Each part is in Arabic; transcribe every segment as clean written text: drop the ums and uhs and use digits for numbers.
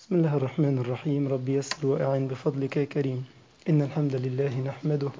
بسم الله الرحمن الرحيم. رب يسر وأعن بفضلك يا كريم. إن الحمد لله نحمده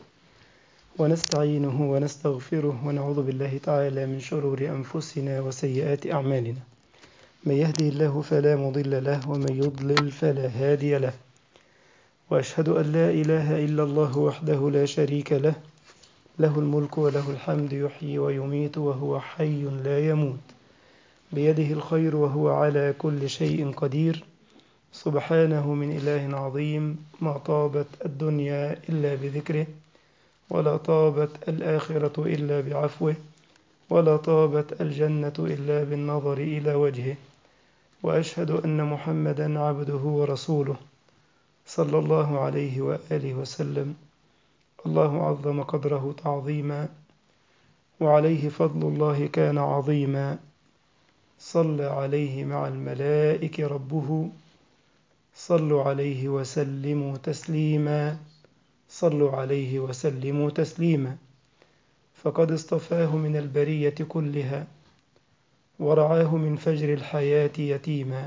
ونستعينه ونستغفره ونعوذ بالله تعالى من شرور أنفسنا وسيئات أعمالنا. من يهده الله فلا مضل له ومن يضلل فلا هادي له، وأشهد أن لا إله إلا الله وحده لا شريك له، له الملك وله الحمد يحيي ويميت وهو حي لا يموت، بيده الخير وهو على كل شيء قدير. سبحانه من إله عظيم، ما طابت الدنيا إلا بذكره، ولا طابت الآخرة إلا بعفوه، ولا طابت الجنة إلا بالنظر إلى وجهه. وأشهد أن محمدا عبده ورسوله صلى الله عليه وآله وسلم. الله عظم قدره تعظيما، وعليه فضل الله كان عظيما. صلى عليه مع الملائكة ربه، صلوا عليه وسلموا تسليما، صلوا عليه وسلموا تسليما. فقد اصطفاه من البرية كلها، ورعاه من فجر الحياة يتيما،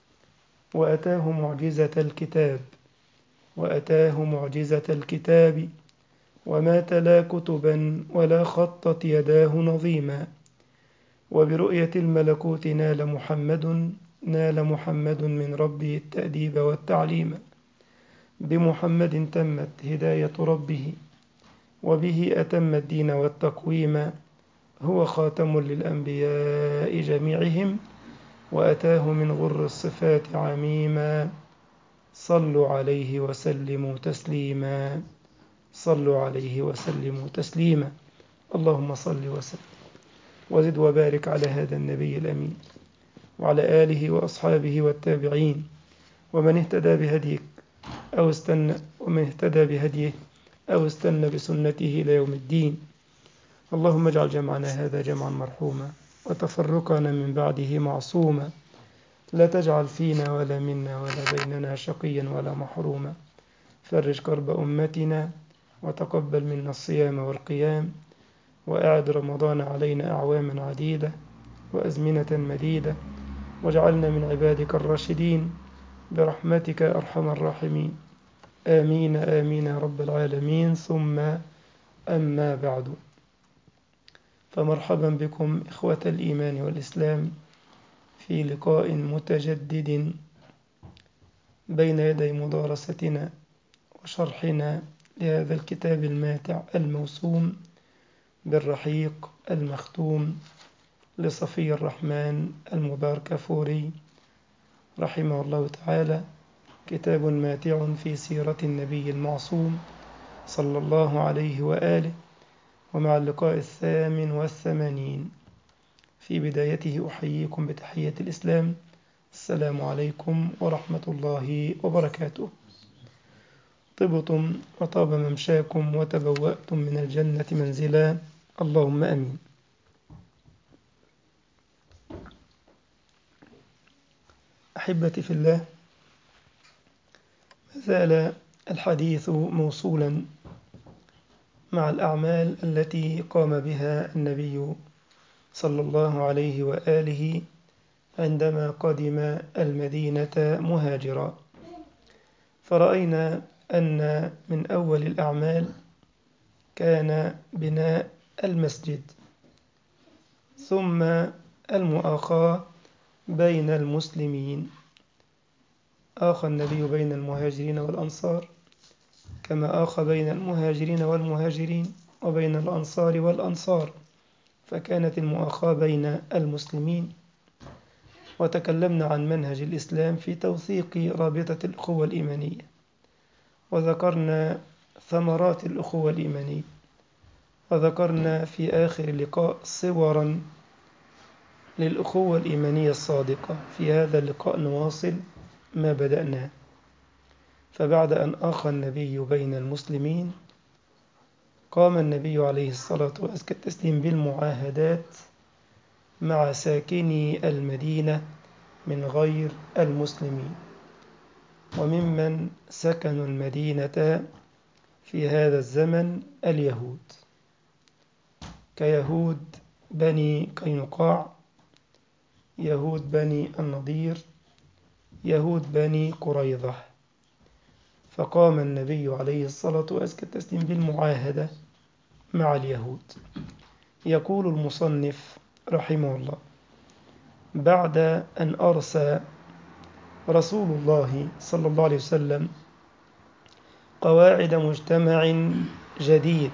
وأتاه معجزة الكتاب، وأتاه معجزة الكتاب، وما تلا كتبا ولا خطت يداه نظيما. وبرؤية الملكوت نال محمد من ربه التأديب والتعليم. بمحمد تمت هداية ربه، وبه أتم الدين والتقويم. هو خاتم للأنبياء جميعهم، وأتاه من غر الصفات عميما. صلوا عليه وسلموا تسليما، صلوا عليه وسلموا تسليما. اللهم صل وسلم وزد وبارك على هذا النبي الأمين، وعلى آله وأصحابه والتابعين، ومن اهتدى بهديه أو استنى بسنته إلى يوم الدين. اللهم اجعل جمعنا هذا جمعا مرحوما، وتفرقنا من بعده معصوما. لا تجعل فينا ولا منا ولا بيننا شقيا ولا محروما. فرج كرب أمتنا، وتقبل منا الصيام والقيام، وأعد رمضان علينا أعواما عديدة وأزمنة مديدة، واجعلنا من عبادك الراشدين برحمتك أرحم الراحمين. آمين آمين يا رب العالمين. ثم أما بعد، فمرحبا بكم إخوة الإيمان والإسلام في لقاء متجدد بين يدي مدارستنا وشرحنا لهذا الكتاب الماتع الموسوم بالرحيق المختوم لصفي الرحمن المباركفوري رحمه الله تعالى. كتاب ماتع في سيرة النبي المعصوم صلى الله عليه وآله. ومع اللقاء 88 في بدايته أحييكم بتحية الإسلام. السلام عليكم ورحمة الله وبركاته. طبتم وطاب ممشاكم وتبوأتم من الجنة منزلا، اللهم أمين. أحبتي في الله، ما زال الحديث موصولا مع الأعمال التي قام بها النبي صلى الله عليه وآله عندما قدم المدينة مهاجرا. فرأينا أن من أول الأعمال كان بناء المسجد، ثم المؤاخاة بين المسلمين. آخى النبي بين المهاجرين والأنصار، كما آخى بين المهاجرين والمهاجرين وبين الأنصار والأنصار، فكانت المؤاخاة بين المسلمين. وتكلمنا عن منهج الإسلام في توثيق رابطة الأخوة الإيمانية، وذكرنا ثمرات الأخوة الإيمانية، وذكرنا في آخر اللقاء صورا للأخوة الإيمانية الصادقة. في هذا اللقاء نواصل ما بدأناه. فبعد أن آخى النبي بين المسلمين، قام النبي عليه الصلاة والتسليم بالمعاهدات مع ساكني المدينة من غير المسلمين، وممن سكنوا المدينة في هذا الزمن اليهود، كيهود بني قينقاع، يهود بني النضير، يهود بني قريظة. فقام النبي عليه الصلاة والسلام بالمعاهدة مع اليهود. يقول المصنف رحمه الله: بعد أن أرسى رسول الله صلى الله عليه وسلم قواعد مجتمع جديد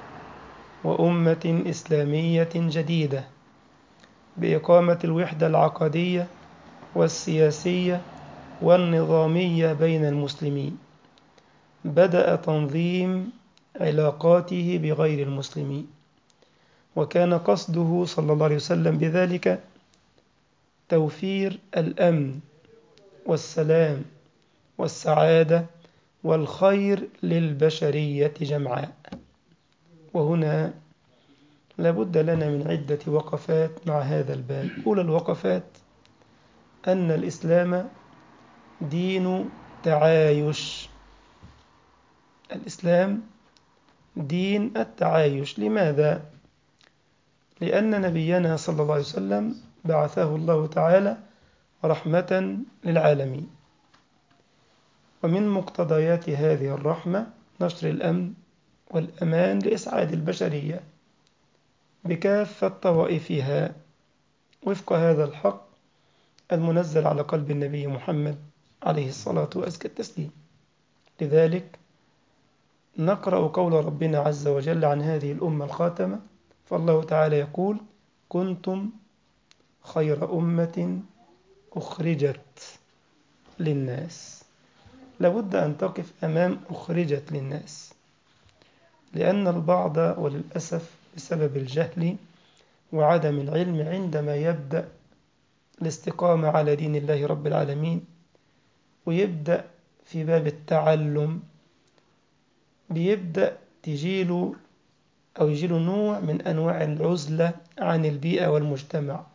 وأمة إسلامية جديدة بإقامة الوحدة العقدية والسياسية والنظامية بين المسلمين، بدأ تنظيم علاقاته بغير المسلمين، وكان قصده صلى الله عليه وسلم بذلك توفير الأمن والسلام والسعادة والخير للبشرية جمعاء. وهنا لابد لنا من عدة وقفات مع هذا الباب. أولى الوقفات أن الإسلام دين تعايش. الإسلام دين التعايش. لماذا؟ لأن نبينا صلى الله عليه وسلم بعثه الله تعالى رحمة للعالمين، ومن مقتضيات هذه الرحمة نشر الأمن والأمان لإسعاد البشرية بكافة طوائفها وفق هذا الحق المنزل على قلب النبي محمد عليه الصلاة وأزكى التسليم. لذلك نقرأ قول ربنا عز وجل عن هذه الأمة الخاتمة، فالله تعالى يقول: كنتم خير أمة أخرجت للناس. لابد أن تقف أمام أخرجت للناس، لأن البعض وللأسف بسبب الجهل وعدم العلم عندما يبدأ الاستقامة على دين الله رب العالمين ويبدأ في باب التعلم بيبدأ يجيله نوع من أنواع العزلة عن البيئة والمجتمع،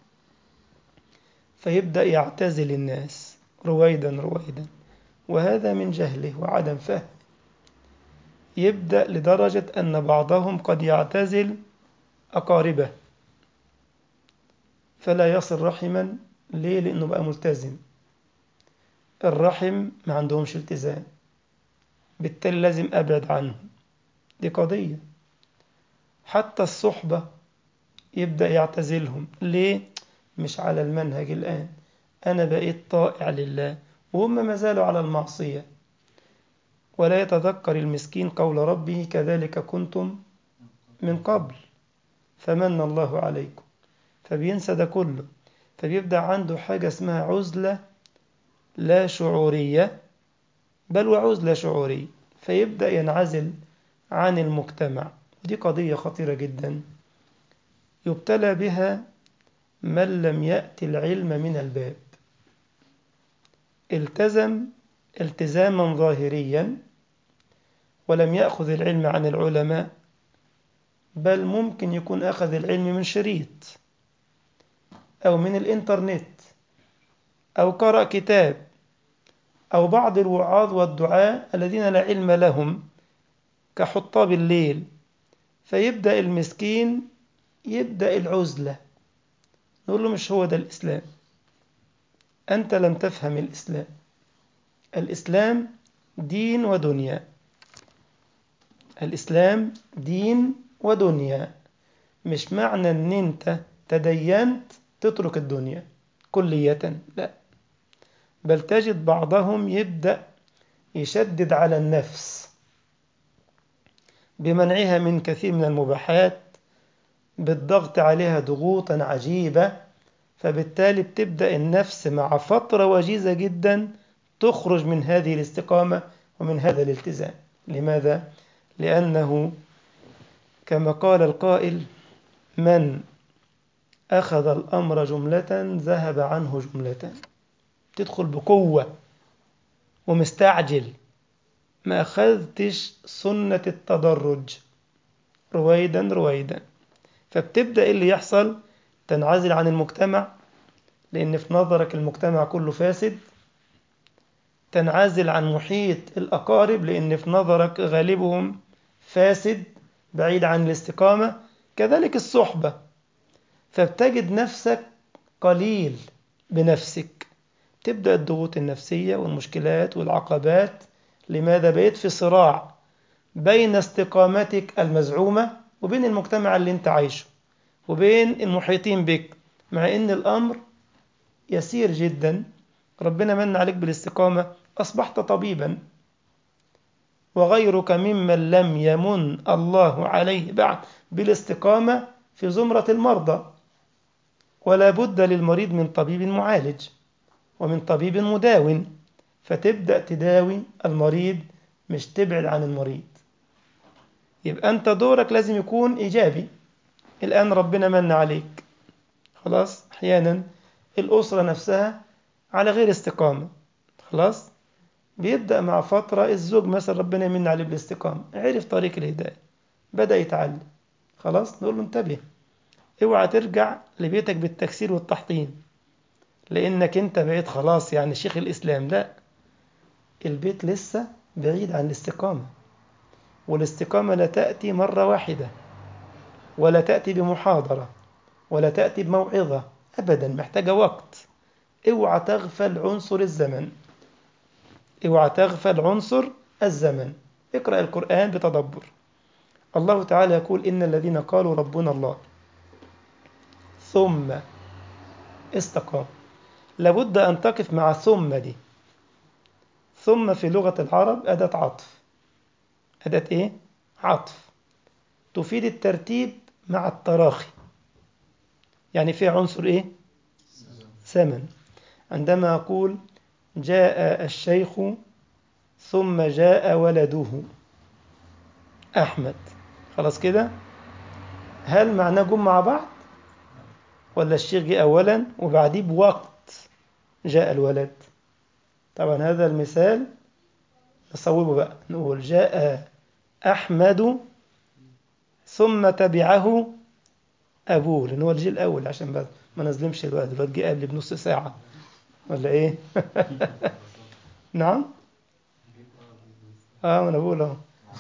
فيبدأ يعتزل الناس رويدا رويدا، وهذا من جهله وعدم فهم. يبدأ لدرجة أن بعضهم قد يعتزل أقاربه فلا يصل رحما. ليه؟ لأنه بقى ملتزم. الرحم ما عندهمش التزام، بالتالي لازم أبعد عنهم. دي قضية. حتى الصحبة يبدأ يعتزلهم. ليه؟ مش على المنهج الآن، أنا بقيت طائع لله وهم ما زالوا على المعصية. ولا يتذكر المسكين قول ربه: كذلك كنتم من قبل فمن الله عليكم. فبينسى ده كله، فبيبدأ عنده حاجة اسمها عزلة لا شعورية، بل وعزلة شعورية، فيبدأ ينعزل عن المجتمع. ودي قضية خطيرة جدا يبتلى بها من لم يأتي العلم من الباب. التزم التزاما ظاهريا ولم يأخذ العلم عن العلماء، بل ممكن يكون أخذ العلم من شريط أو من الإنترنت أو قرأ كتاب أو بعض الوعاظ والدعاة الذين لا علم لهم كحطاب الليل. فيبدأ المسكين يبدأ العزلة. نقول له: مش هو ده الإسلام، أنت لم تفهم الإسلام. الإسلام دين ودنيا. الإسلام دين ودنيا. مش معنى أن أنت تدينت تترك الدنيا كلية، لا، بل تجد بعضهم يبدأ يشدد على النفس بمنعها من كثير من المباحات، بالضغط عليها ضغوطا عجيبة، فبالتالي بتبدأ النفس مع فترة وجيزة جدا تخرج من هذه الاستقامة ومن هذا الالتزام. لماذا؟ لأنه كما قال القائل: من أخذ الأمر جملة ذهب عنه جملة. تدخل بقوة ومستعجل، ما أخذتش سنة التدرج، رويدا رويدا. فبتبدأ اللي يحصل تنعزل عن المجتمع، لأن في نظرك المجتمع كله فاسد. تنعزل عن محيط الأقارب، لأن في نظرك غالبهم فاسد بعيد عن الاستقامة. كذلك الصحبة، فبتجد نفسك قليل بنفسك، تبدأ الضغوط النفسية والمشكلات والعقبات. لماذا؟ بقيت في صراع بين استقامتك المزعومة وبين المجتمع اللي انت عايشه وبين المحيطين بك، مع ان الأمر يسير جدا. ربنا من عليك بالاستقامة، أصبحت طبيبا، وغيرك ممن لم يمن الله عليه بعد بالاستقامة في زمرة المرضى. ولا بد للمريض من طبيب معالج ومن طبيب مداو، فتبدأ تداوي المريض مش تبعد عن المريض. يبقى أنت دورك لازم يكون إيجابي. الآن ربنا من عليك، خلاص أحيانا الأسرة نفسها على غير استقامة، خلاص بيبدأ مع فترة الزوج مثلا ربنا يمن عليه بالاستقامة، عرف طريق الهداية، بدأ يتعلم، خلاص نقول له انتبه، اوعى ترجع لبيتك بالتكسير والتحطيم لأنك انت بقيت خلاص يعني شيخ الإسلام. لا، البيت لسه بعيد عن الاستقامة، والاستقامة لا تأتي مرة واحدة، ولا تأتي بمحاضرة، ولا تأتي بموعظة، أبدا، محتاجة وقت. اوعى تغفل عنصر الزمن، اوعى تغفل عنصر الزمن. اقرأ القرآن بتدبر. الله تعالى يقول إن الذين قالوا ربنا الله ثم استقاموا. لابد أن تقف مع ثم دي. ثم في لغة العرب أداة عطف. أداة إيه؟ عطف. تفيد الترتيب مع التراخي، يعني فيها عنصر إيه؟ زمن. عندما أقول جاء الشيخ ثم جاء ولده أحمد، خلاص كده، هل معناه جم مع بعض ولا الشيخ جه أولا وبعديه بوقت جاء الولد؟ طبعا هذا المثال نصوبه بقى، نقول جاء أحمد ثم تبعه أبوه، لأن هو الجيل الأول، عشان بس ما نظلمش الولد جه قبل بنص ساعة ولا إيه؟ نعم؟ ما أنا بقول أهو.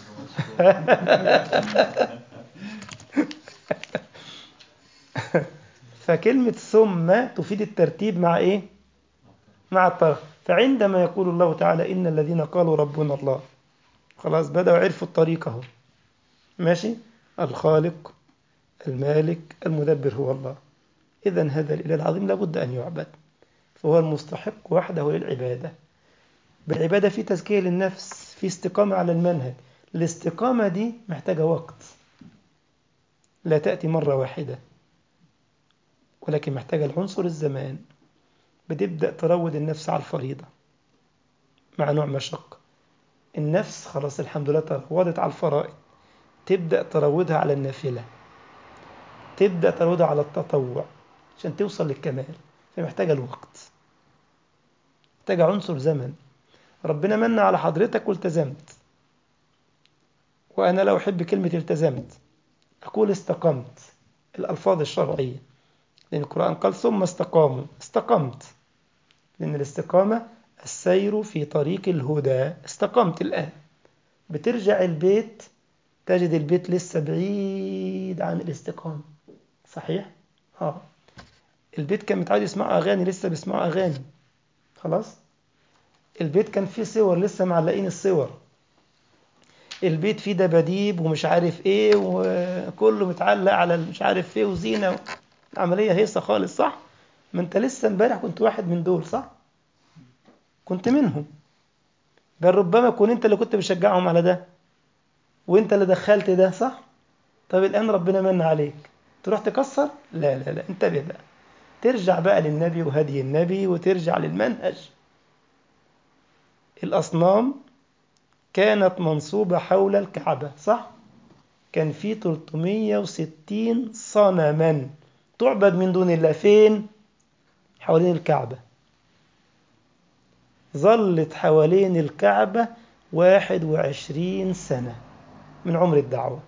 فكلمة ثم تفيد الترتيب مع إيه؟ مع الطرف. فعندما يقول الله تعالى إن الذين قالوا ربنا الله، خلاص بدأوا عرفوا الطريق أهو، ماشي، الخالق المالك المدبر هو الله. إذن هذا الإله العظيم لابد أن يعبد، فهو المستحق وحده للعبادة. بالعبادة في تزكية للنفس، في استقامة على المنهج. الاستقامة دي محتاجة وقت، لا تأتي مرة واحدة، ولكن محتاجة العنصر الزمان. بتبدأ تروض النفس على الفريضة مع نوع مشقة. النفس خلاص الحمد لله تروضت على الفرائض، تبدأ تروضها على النافلة، تبدأ تروضها على التطوع عشان توصل للكمال. فمحتاجة الوقت، محتاجة عنصر زمن. ربنا من على حضرتك والتزمت، وأنا لا أحب كلمة التزمت، أقول استقمت. الألفاظ الشرعية، لأن القرآن قال ثم استقاموا، استقمت، لأن الاستقامة السير في طريق الهدى. استقمت الآن، بترجع البيت تجد البيت لسه بعيد عن الاستقامة. صحيح؟ البيت كان متعود يسمع أغاني، لسه بيسمعوا أغاني، خلاص. البيت كان فيه صور، لسه معلقين الصور. البيت فيه دباديب ومش عارف ايه وكله متعلق على مش عارف ايه وزينة. عملية هيصة خالص، صح؟ ما انت لسه امبارح كنت واحد من دول، صح؟ كنت منهم، بل ربما كنت انت اللي كنت بشجعهم على ده، وانت اللي دخلت ده، صح؟ طب الآن ربنا من عليك تروح تكسر؟ لا لا لا، انتبه بقى، ترجع بقى للنبي وهدي النبي وترجع للمنهج. الأصنام كانت منصوبة حول الكعبة، صح؟ كان في 360 صنما تعبد من دون الله. فين؟ حوالين الكعبة. ظلت حوالين الكعبة 21 سنة من عمر الدعوة.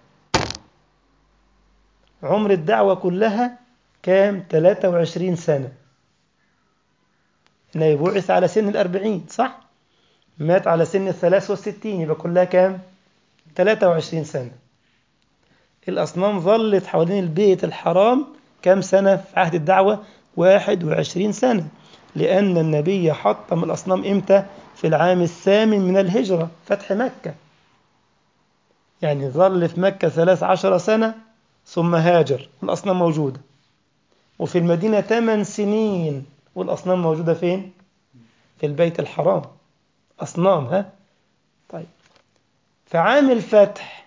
عمر الدعوة كلها كام؟ 23 سنة. النبي بعث على سن 40، صح؟ مات على سن 63، يبقى كلها كام؟ 23 سنة. الأصنام ظلت حوالين البيت الحرام كام سنة في عهد الدعوة؟ 21 سنة. لأن النبي حطم الأصنام إمتى؟ في العام 8 من الهجرة، فتح مكة. يعني ظل في مكة 13 سنة ثم هاجر، الأصنام موجودة. وفي المدينة 8 سنين والأصنام موجودة فين؟ في البيت الحرام، أصنام. ها؟ طيب، في عام الفتح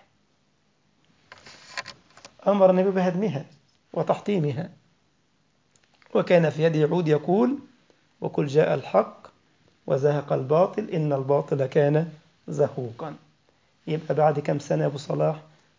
أمر النبي بهدمها وتحطيمها، وكان في يده عود يقول: وقل جاء الحق وزهق الباطل إن الباطل كان زهوقا. يبقى بعد كم سنة يا أبو صلاح؟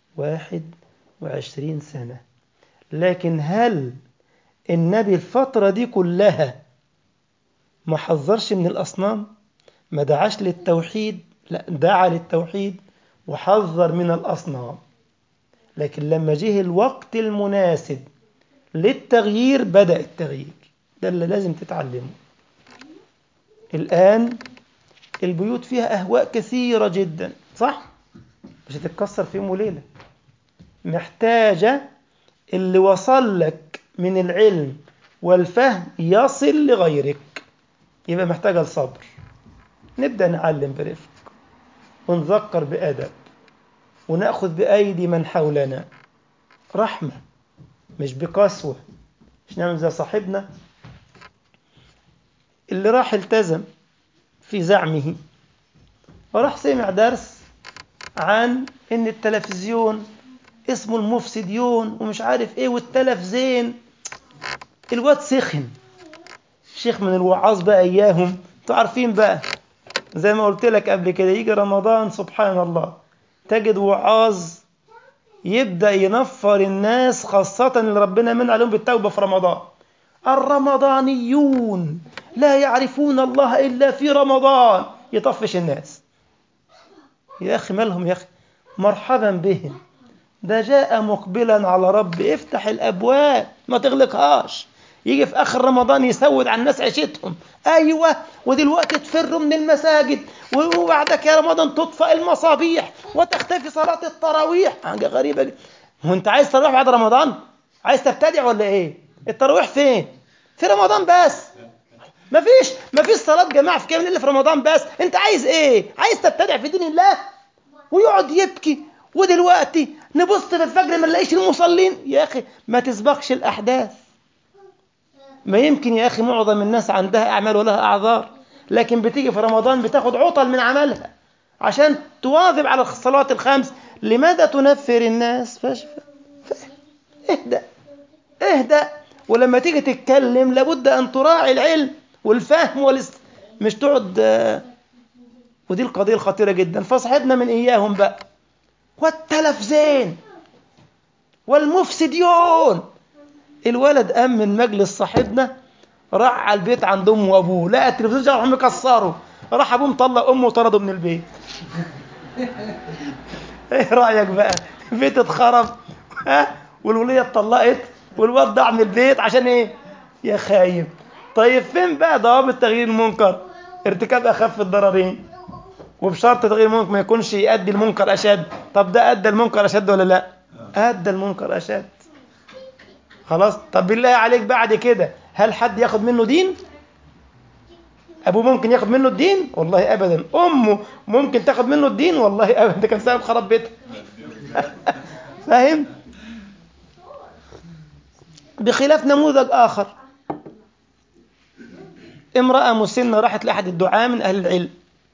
21 سنة. لكن هل النبي الفترة دي كلها ما حذرش من الأصنام؟ ما دعاش للتوحيد؟ لا، دعا للتوحيد وحذر من الأصنام. لكن لما جه الوقت المناسب للتغيير بدأ التغيير. ده اللي لازم تتعلمه. الآن البيوت فيها أهواء كثيرة جدا، صح؟ مش هتتكسر في يوم وليلة. محتاجة اللي وصل لك من العلم والفهم يصل لغيرك. يبقى محتاجة الصبر. نبدأ نعلم برفق ونذكر بأدب ونأخذ بأيدي من حولنا، رحمة مش بقسوة. مش نعمل زي صاحبنا اللي راح التزم في زعمه وراح سمع درس عن ان التلفزيون اسمه المفسديون ومش عارف ايه والتلفزين. الواد سخن. شيخ من الوعاظ بقى اياهم، انتوا عارفين بقى، زي ما قلت لك قبل كده، يجي رمضان سبحان الله تجد وعاظ يبدأ ينفر الناس، خاصة اللي ربنا من عليهم بالتوبة في رمضان. الرمضانيون لا يعرفون الله إلا في رمضان، يطفش الناس. يا أخي مالهم يا أخي؟ مرحبا بهم، ده جاء مقبلا على رب، افتح الأبواب ما تغلقهاش. يجي في آخر رمضان يسود على الناس عيشتهم. أيوة، ودلوقتي تفروا من المساجد، وبعدك يا رمضان تطفئ المصابيح وتختفي صلاة التراويح. حاجة غريبة جدا. هو أنت عايز تراويح بعد رمضان؟ عايز تبتدع ولا إيه؟ التراويح فين؟ في رمضان بس. مفيش صلاة جماعة في كامل إلا في رمضان بس. أنت عايز إيه؟ عايز تبتدع في دين الله؟ ويقعد يبكي. ودلوقتي نبص في الفجر ما نلاقيش المصلين. يا أخي ما تسبقش الأحداث. ما يمكن يا أخي معظم الناس عندها أعمال ولها أعذار، لكن بتيجي في رمضان بتاخد عطل من عملها عشان تواظب على الصلوات الخمس. لماذا تنفر الناس؟ اهدأ اهدأ. ولما تيجي تتكلم لابد أن تراعي العلم والفهم مش تقعد. ودي القضية الخطيرة جدا. فصحبنا من إياهم بقى والتلفزين والمفسديون. الولد قام من مجلس صاحبنا راح على البيت عند امه وابوه، لقى التلفزيون جاي راح مكسره. راح ابوه مطلق امه وطرده من البيت. ايه رايك بقى؟ البيت اتخرب، ها، والوليه اتطلقت والواد ضاع من البيت عشان ايه؟ يا خايب. طيب فين بقى ضوابط تغيير المنكر؟ ارتكاب اخف الضررين، وبشرط تغيير المنكر ما يكونش يؤدي المنكر اشد. طب ده ادى المنكر اشد ولا لا؟ ادى المنكر اشد. خلاص. طب بالله عليك بعد كده هل حد ياخد منه دين؟ ابوه ممكن ياخد منه الدين؟ والله ابدا. امه ممكن تاخد منه الدين؟ والله ابدا. ده كان سبب خراب بيته. فاهم؟ بخلاف نموذج اخر، امراه مسنه راحت لاحد الدعاة من اهل العلم،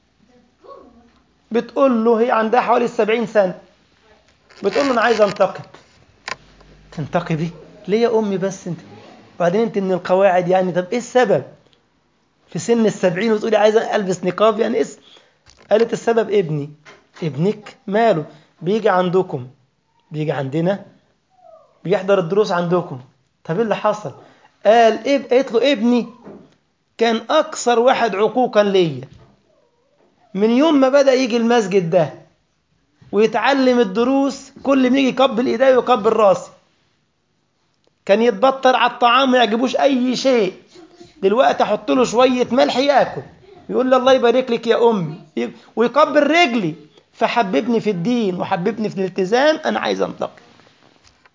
بتقول له، هي عندها حوالي 70 سنه، بتقول له انا عايزه انتقب. تنتقبي ليه يا امي بس انت؟ وبعدين انت من القواعد يعني. طب ايه السبب في سن 70 وتقولي عايزه البس نقاب؟ يعني ايه؟ قالت السبب ابني. ابنك ماله؟ بيجي عندكم، بيجي عندنا، بيحضر الدروس عندكم. طب ايه اللي حصل؟ قالت له ابني كان اكثر واحد عقوقا ليا. من يوم ما بدأ يجي المسجد ده ويتعلم الدروس، كل ما يجي يقبل ايديه ويقبل راسي. كان يتبطر على الطعام ما يعجبوش اي شيء. دلوقتي احط له شويه ملح ياكل، يقول لي الله يبارك لك يا امي، ويقبل رجلي. فحببني في الدين وحببني في الالتزام. انا عايز انتقل.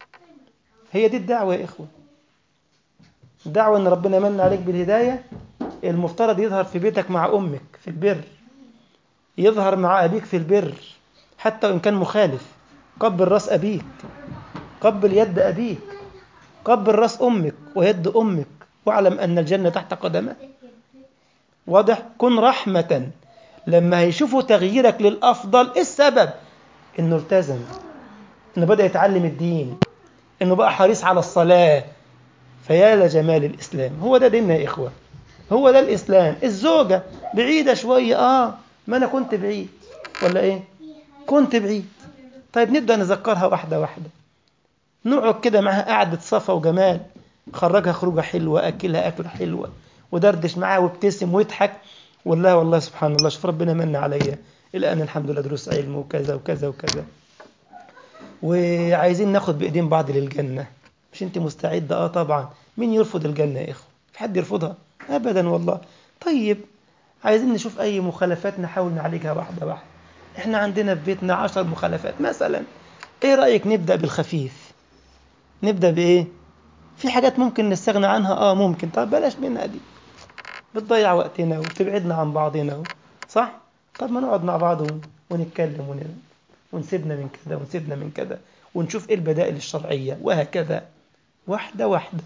هي دي الدعوه يا اخوه. الدعوه ان ربنا من عليك بالهدايه المفترض يظهر في بيتك مع أمك في البر، يظهر مع أبيك في البر، حتى وإن كان مخالف. قبل رأس أبيك، قبل يد أبيك، قبل رأس أمك ويد أمك، واعلم أن الجنة تحت قدمه. واضح؟ كن رحمة. لما هيشوفوا تغييرك للأفضل، إيه السبب؟ إنه التزم، إنه بدأ يتعلم الدين، إنه بقى حريص على الصلاة. فيا لجمال الإسلام. هو ده ديننا يا إخوة، هو ده الإسلام. الزوجة بعيدة شوية، ما أنا كنت بعيد ولا إيه؟ كنت بعيد. طيب نبدأ نذكرها واحدة واحدة، نقعد كده معها قعدة صفا وجمال، خرجها خروجة حلوة، أكلها أكلة حلوة، ودردش معاها وابتسم واضحك. والله سبحان الله، شوف ربنا من عليا الآن الحمد لله، دروس علم وكذا وكذا وكذا، وعايزين ناخد بإيدين بعض للجنة. مش أنت مستعدة؟ طبعا. مين يرفض الجنة يا إخوة؟ في حد يرفضها؟ أبدا والله. طيب عايزين نشوف أي مخالفات نحاول نعالجها واحدة واحدة. إحنا عندنا في بيتنا 10 مخالفات مثلا، إيه رأيك نبدأ بالخفيف؟ نبدأ بإيه؟ في حاجات ممكن نستغنى عنها، ممكن. طب بلاش منها دي، بتضيع وقتنا وبتبعدنا عن بعضنا، صح؟ طب ما نقعد مع بعض ونتكلم ونسيبنا من كذا ونسيبنا من كذا، ونشوف إيه البدائل الشرعية، وهكذا واحدة واحدة.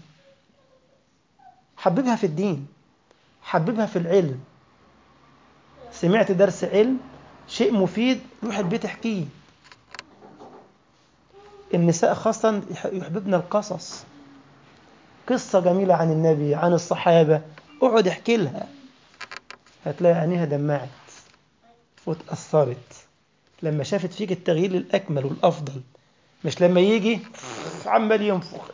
حببها في الدين، حببها في العلم. سمعت درس علم، شيء مفيد، روح البيت احكيه. النساء خاصة يحببن القصص، قصة جميلة عن النبي، عن الصحابة، اقعد احكي لها، هتلاقي عينيها دمعت واتأثرت لما شافت فيك التغيير الأكمل والأفضل. مش لما يجي عمال ينفخ.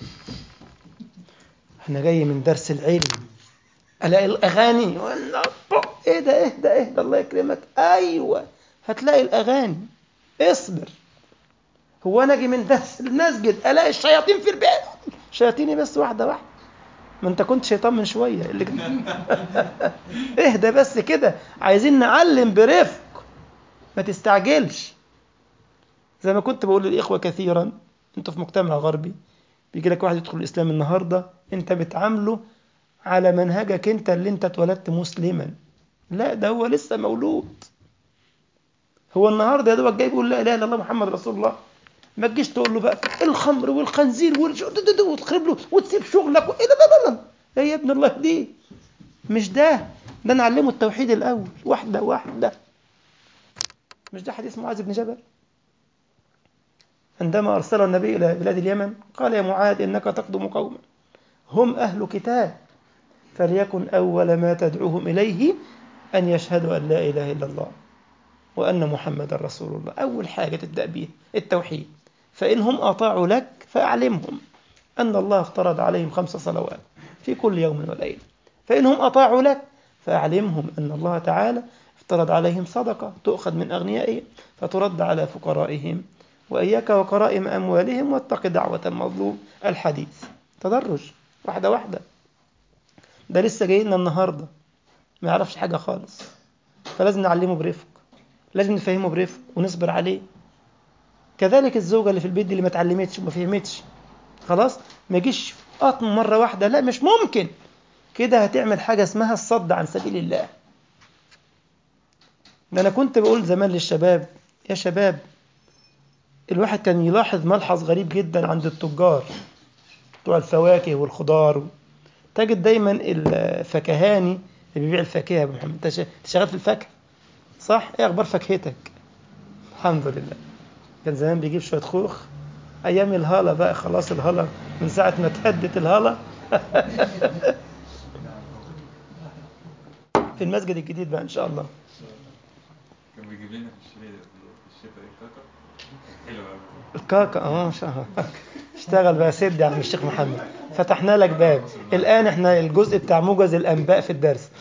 احنا جاي من درس العلم، الاقي الاغاني ايه ده ايه ده ايه ده، الله يكرمك. ايوه، هتلاقي الاغاني. اصبر. هو انا اجي من درس المسجد الاقي الشياطين في البيت؟ شياطيني بس واحده واحده، ما انت كنت شيطان من شويه اللي اهدى بس كده. عايزين نعلم برفق، ما تستعجلش. زي ما كنت بقول للاخوه كثيرا، انتوا في مجتمع غربي، بيجي لك واحد يدخل الاسلام النهارده، انت بتعامله على منهجك انت اللي انت اتولدت مسلما. لا، ده هو لسه مولود. هو النهارده يا دوبك جاي بيقول لا اله الا الله محمد رسول الله. ما تجيش تقول له بقى الخمر والخنزير وتخرب له وتسيب شغلك ايه ده لا لا لا. ايه يا ابن الله دي؟ مش ده نعلمه التوحيد الاول واحده واحده. مش ده حديث معاذ بن جبل عندما ارسله النبي الى بلاد اليمن؟ قال يا معاذ انك تقدم قوما هم اهل كتاب، فليكن اول ما تدعوهم اليه ان يشهدوا ان لا اله الا الله وأن محمد رسول الله. أول حاجة تبدأ بها التوحيد. فإنهم أطاعوا لك فأعلمهم أن الله افترض عليهم 5 صلوات في كل يوم وليلة. فإنهم أطاعوا لك فأعلمهم أن الله تعالى افترض عليهم صدقة تؤخذ من أغنيائهم فترد على فقرائهم، وإياك وكرائم أموالهم واتق دعوة المظلوم. الحديث تدرج واحدة واحدة. ده لسه جاي لنا النهاردة ما يعرفش حاجة خالص، فلازم نعلمه برفق، لازم نفهمه برفق ونصبر عليه. كذلك الزوجة اللي في البيت دي اللي ما اتعلمتش وما فهمتش، خلاص ما يجيش قطم مرة واحدة، لا مش ممكن كده. هتعمل حاجة اسمها الصد عن سبيل الله. ده أنا كنت بقول زمان للشباب، يا شباب، الواحد كان يلاحظ ملحظ غريب جدا عند التجار بتوع الفواكه والخضار. تجد دايما الفكهاني اللي بيبيع الفاكهة. يا أبو محمد أنت شغال في الفاكهة صح؟ ايه أخبار فاكهتك؟ الحمد لله. كان زمان بيجيب شوية خوخ أيام الهالة بقى، خلاص الهالة من ساعة ما تهدت الهالة في المسجد الجديد بقى إن شاء الله. كان بيجيب لنا في الشتاء الكاكا حلو قوي. الكاكا ما شاء الله. اشتغل بقى سد يا عم الشيخ محمد، فتحنا لك باب. الآن احنا الجزء بتاع موجز الأنباء في الدرس.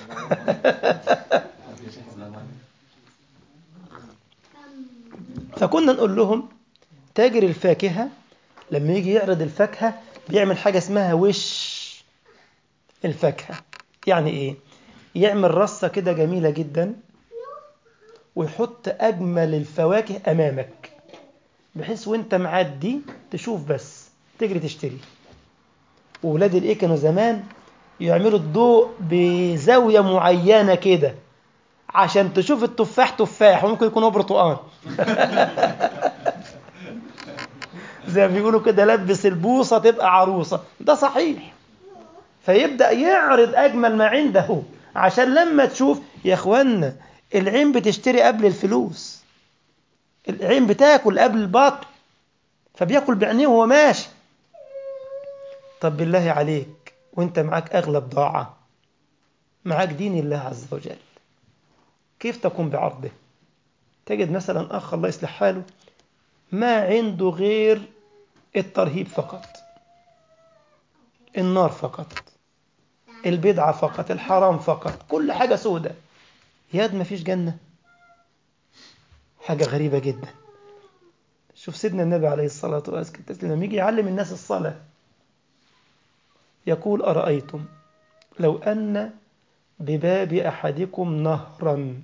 فكنا نقول لهم تاجر الفاكهة لما يجي يعرض الفاكهة بيعمل حاجة اسمها وش الفاكهة. يعني ايه؟ يعمل رصة كده جميلة جدا ويحط أجمل الفواكه أمامك، بحيث وانت معدي تشوف بس تجري تشتري. وولاد الايه كانوا زمان يعملوا الضوء بزاوية معينة كده عشان تشوف التفاح تفاح، وممكن يكون هو برتقال. زي ما بيقولوا كده، لبس البوصة تبقى عروسة. ده صحيح. فيبدأ يعرض أجمل ما عنده عشان لما تشوف. يا أخوانا، العين بتشتري قبل الفلوس. العين بتاكل قبل البطن، فبياكل بعينيه وهو ماشي. طب بالله عليك، وانت معاك أغلى بضاعة، معاك دين الله عز وجل، كيف تقوم بعرضه؟ تجد مثلا أخ الله يصلح حاله ما عنده غير الترهيب فقط، النار فقط، البدعة فقط، الحرام فقط، كل حاجة سودة. ياد ما فيش جنة. حاجة غريبة جدا. شوف سيدنا النبي عليه الصلاة والسلام لما يجي يعلم الناس الصلاة يقول: أرأيتم لو أن بباب أحدكم نهرا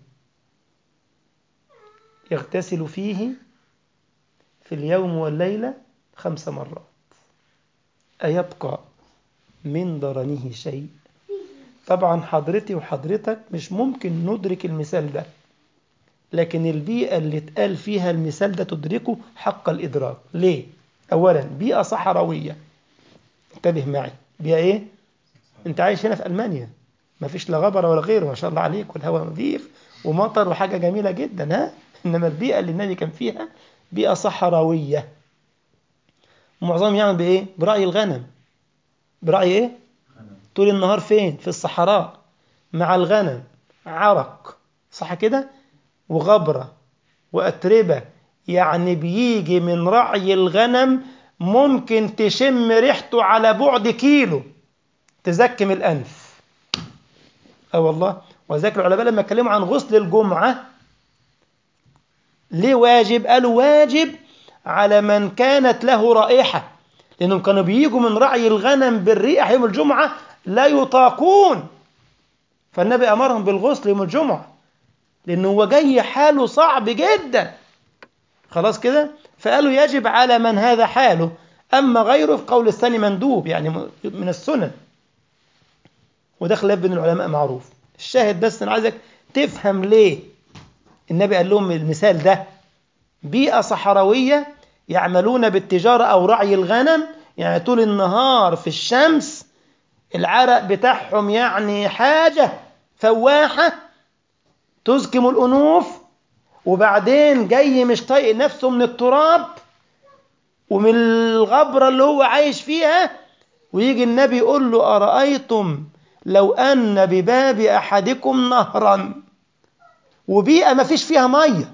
يغتسل فيه في اليوم والليلة 5 مرات، أيبقى من درنه شيء؟ طبعا حضرتي وحضرتك مش ممكن ندرك المثال ده، لكن البيئة اللي اتقال فيها المثال ده تدركه حق الإدراك. ليه؟ أولا بيئة صحراوية. انتبه معي، بيئة إيه؟ أنت عايش هنا في ألمانيا، ما فيش لا غبرة ولا غيره، ما شاء الله عليك، والهواء نظيف ومطر وحاجة جميلة جدا، ها؟ إنما البيئة اللي النبي كان فيها بيئة صحراوية. معظمهم يعمل بإيه؟ برعي الغنم. برعي إيه؟ طول النهار فين؟ في الصحراء مع الغنم، عرق، صح كده؟ وغبرة وأتربة. يعني بيجي من رعي الغنم ممكن تشم ريحته على بعد كيلو، تزكم الأنف. والله. وذلك العلماء لما اتكلموا عن غسل الجمعة ليه واجب؟ قالوا واجب على من كانت له رائحة، لأنهم كانوا بيجوا من رعي الغنم بالريح يوم الجمعة لا يطاقون، فالنبي أمرهم بالغسل يوم الجمعة لأنه هو جاي حاله صعب جدا. خلاص كده؟ فقالوا يجب على من هذا حاله، أما غيره في قول الثاني مندوب، يعني من السنن. وده خلاف بين العلماء معروف. الشاهد بس أنا عايزك تفهم ليه النبي قال لهم المثال ده. بيئة صحراوية يعملون بالتجارة أو رعي الغنم، يعني طول النهار في الشمس، العرق بتاعهم يعني حاجة فواحة تزكم الأنوف، وبعدين جاي مش طايق نفسه من التراب ومن الغبرة اللي هو عايش فيها، ويجي النبي يقول له: أرأيتم لو أن بباب أحدكم نهرا، وبيئة ما فيش فيها مية،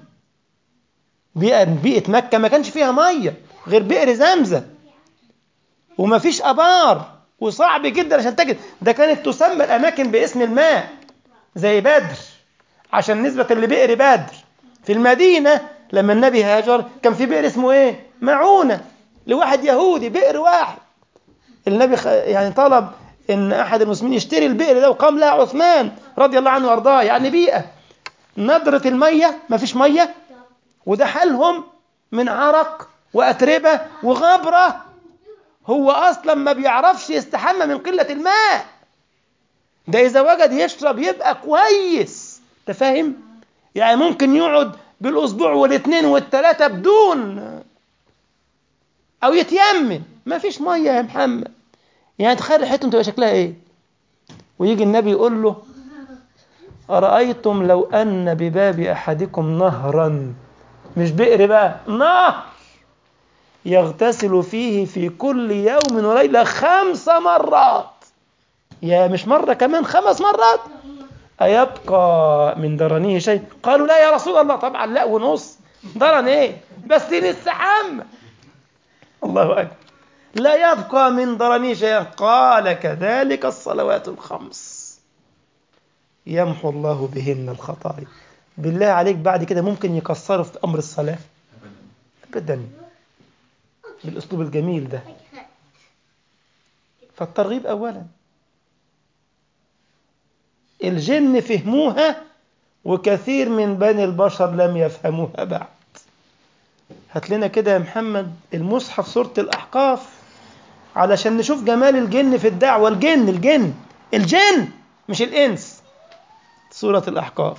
بيئة مكة ما كانش فيها مية غير بئر زمزم، وما فيش أبار، وصعب جدا عشان تجد. ده كانت تسمى الأماكن باسم الماء زي بدر عشان نسبة لبئر بدر. في المدينة لما النبي هاجر كان في بئر اسمه ايه؟ معونة، لواحد يهودي، بئر واحد. النبي يعني طلب ان احد المسلمين يشتري البئر ده، وقام لها عثمان رضي الله عنه وارضاه. يعني بيئة نضرة المية، ما فيش مية، وده حالهم من عرق وأتربة وغبرة. هو أصلا ما بيعرفش يستحمى من قلة الماء، ده إذا وجد يشرب يبقى كويس. تفهم؟ يعني ممكن يقعد بالأسبوع والاثنين والثلاثة بدون، أو يتيمم، ما فيش مية يا محمد. يعني تخيل ريحتهم تبقى شكلها إيه. ويجي النبي يقول له: أرأيتم لو أن بباب أحدكم نهرا، مش بئر بقى، نهر، يغتسل فيه في كل يوم وليلة 5 مرات، يا مش مرة كمان، 5 مرات، أيبقى من درنه شيء؟ قالوا: لا يا رسول الله. طبعا لا ونص، درن ايه بس نستحمى. الله أكبر. لا يبقى من درنه شيء. قال: كذلك الصلوات الخمس يمحو الله بهن الخطايا. بالله عليك بعد كده ممكن يكسروا في أمر الصلاة؟ أبدا، بالأسلوب الجميل ده. فالترغيب أولا. الجن فهموها وكثير من بني البشر لم يفهموها بعد. هات لنا كده يا محمد المصحف سورة الأحقاف علشان نشوف جمال الجن في الدعوة. الجن الجن مش الإنس. سورة الأحقاف.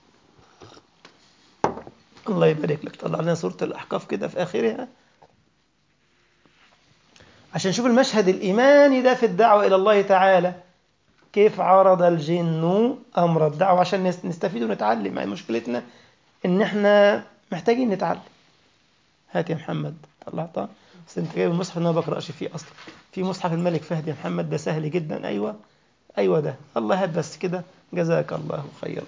الله يبارك لك، طلع لنا سورة الأحقاف كده في آخرها عشان نشوف المشهد الإيماني ده في الدعوة إلى الله تعالى، كيف عرض الجن أمر الدعوة عشان نستفيد ونتعلم. يعني مشكلتنا إن إحنا محتاجين نتعلم. هات يا محمد، طلعتها بس أنت جايب المصحف اللي أنا ما بقرأش فيه أصلا. في مصحف الملك فهد يا محمد، ده سهل جدا. أيوة أيوة ده، الله هات بس كده، جزاك الله خيرا.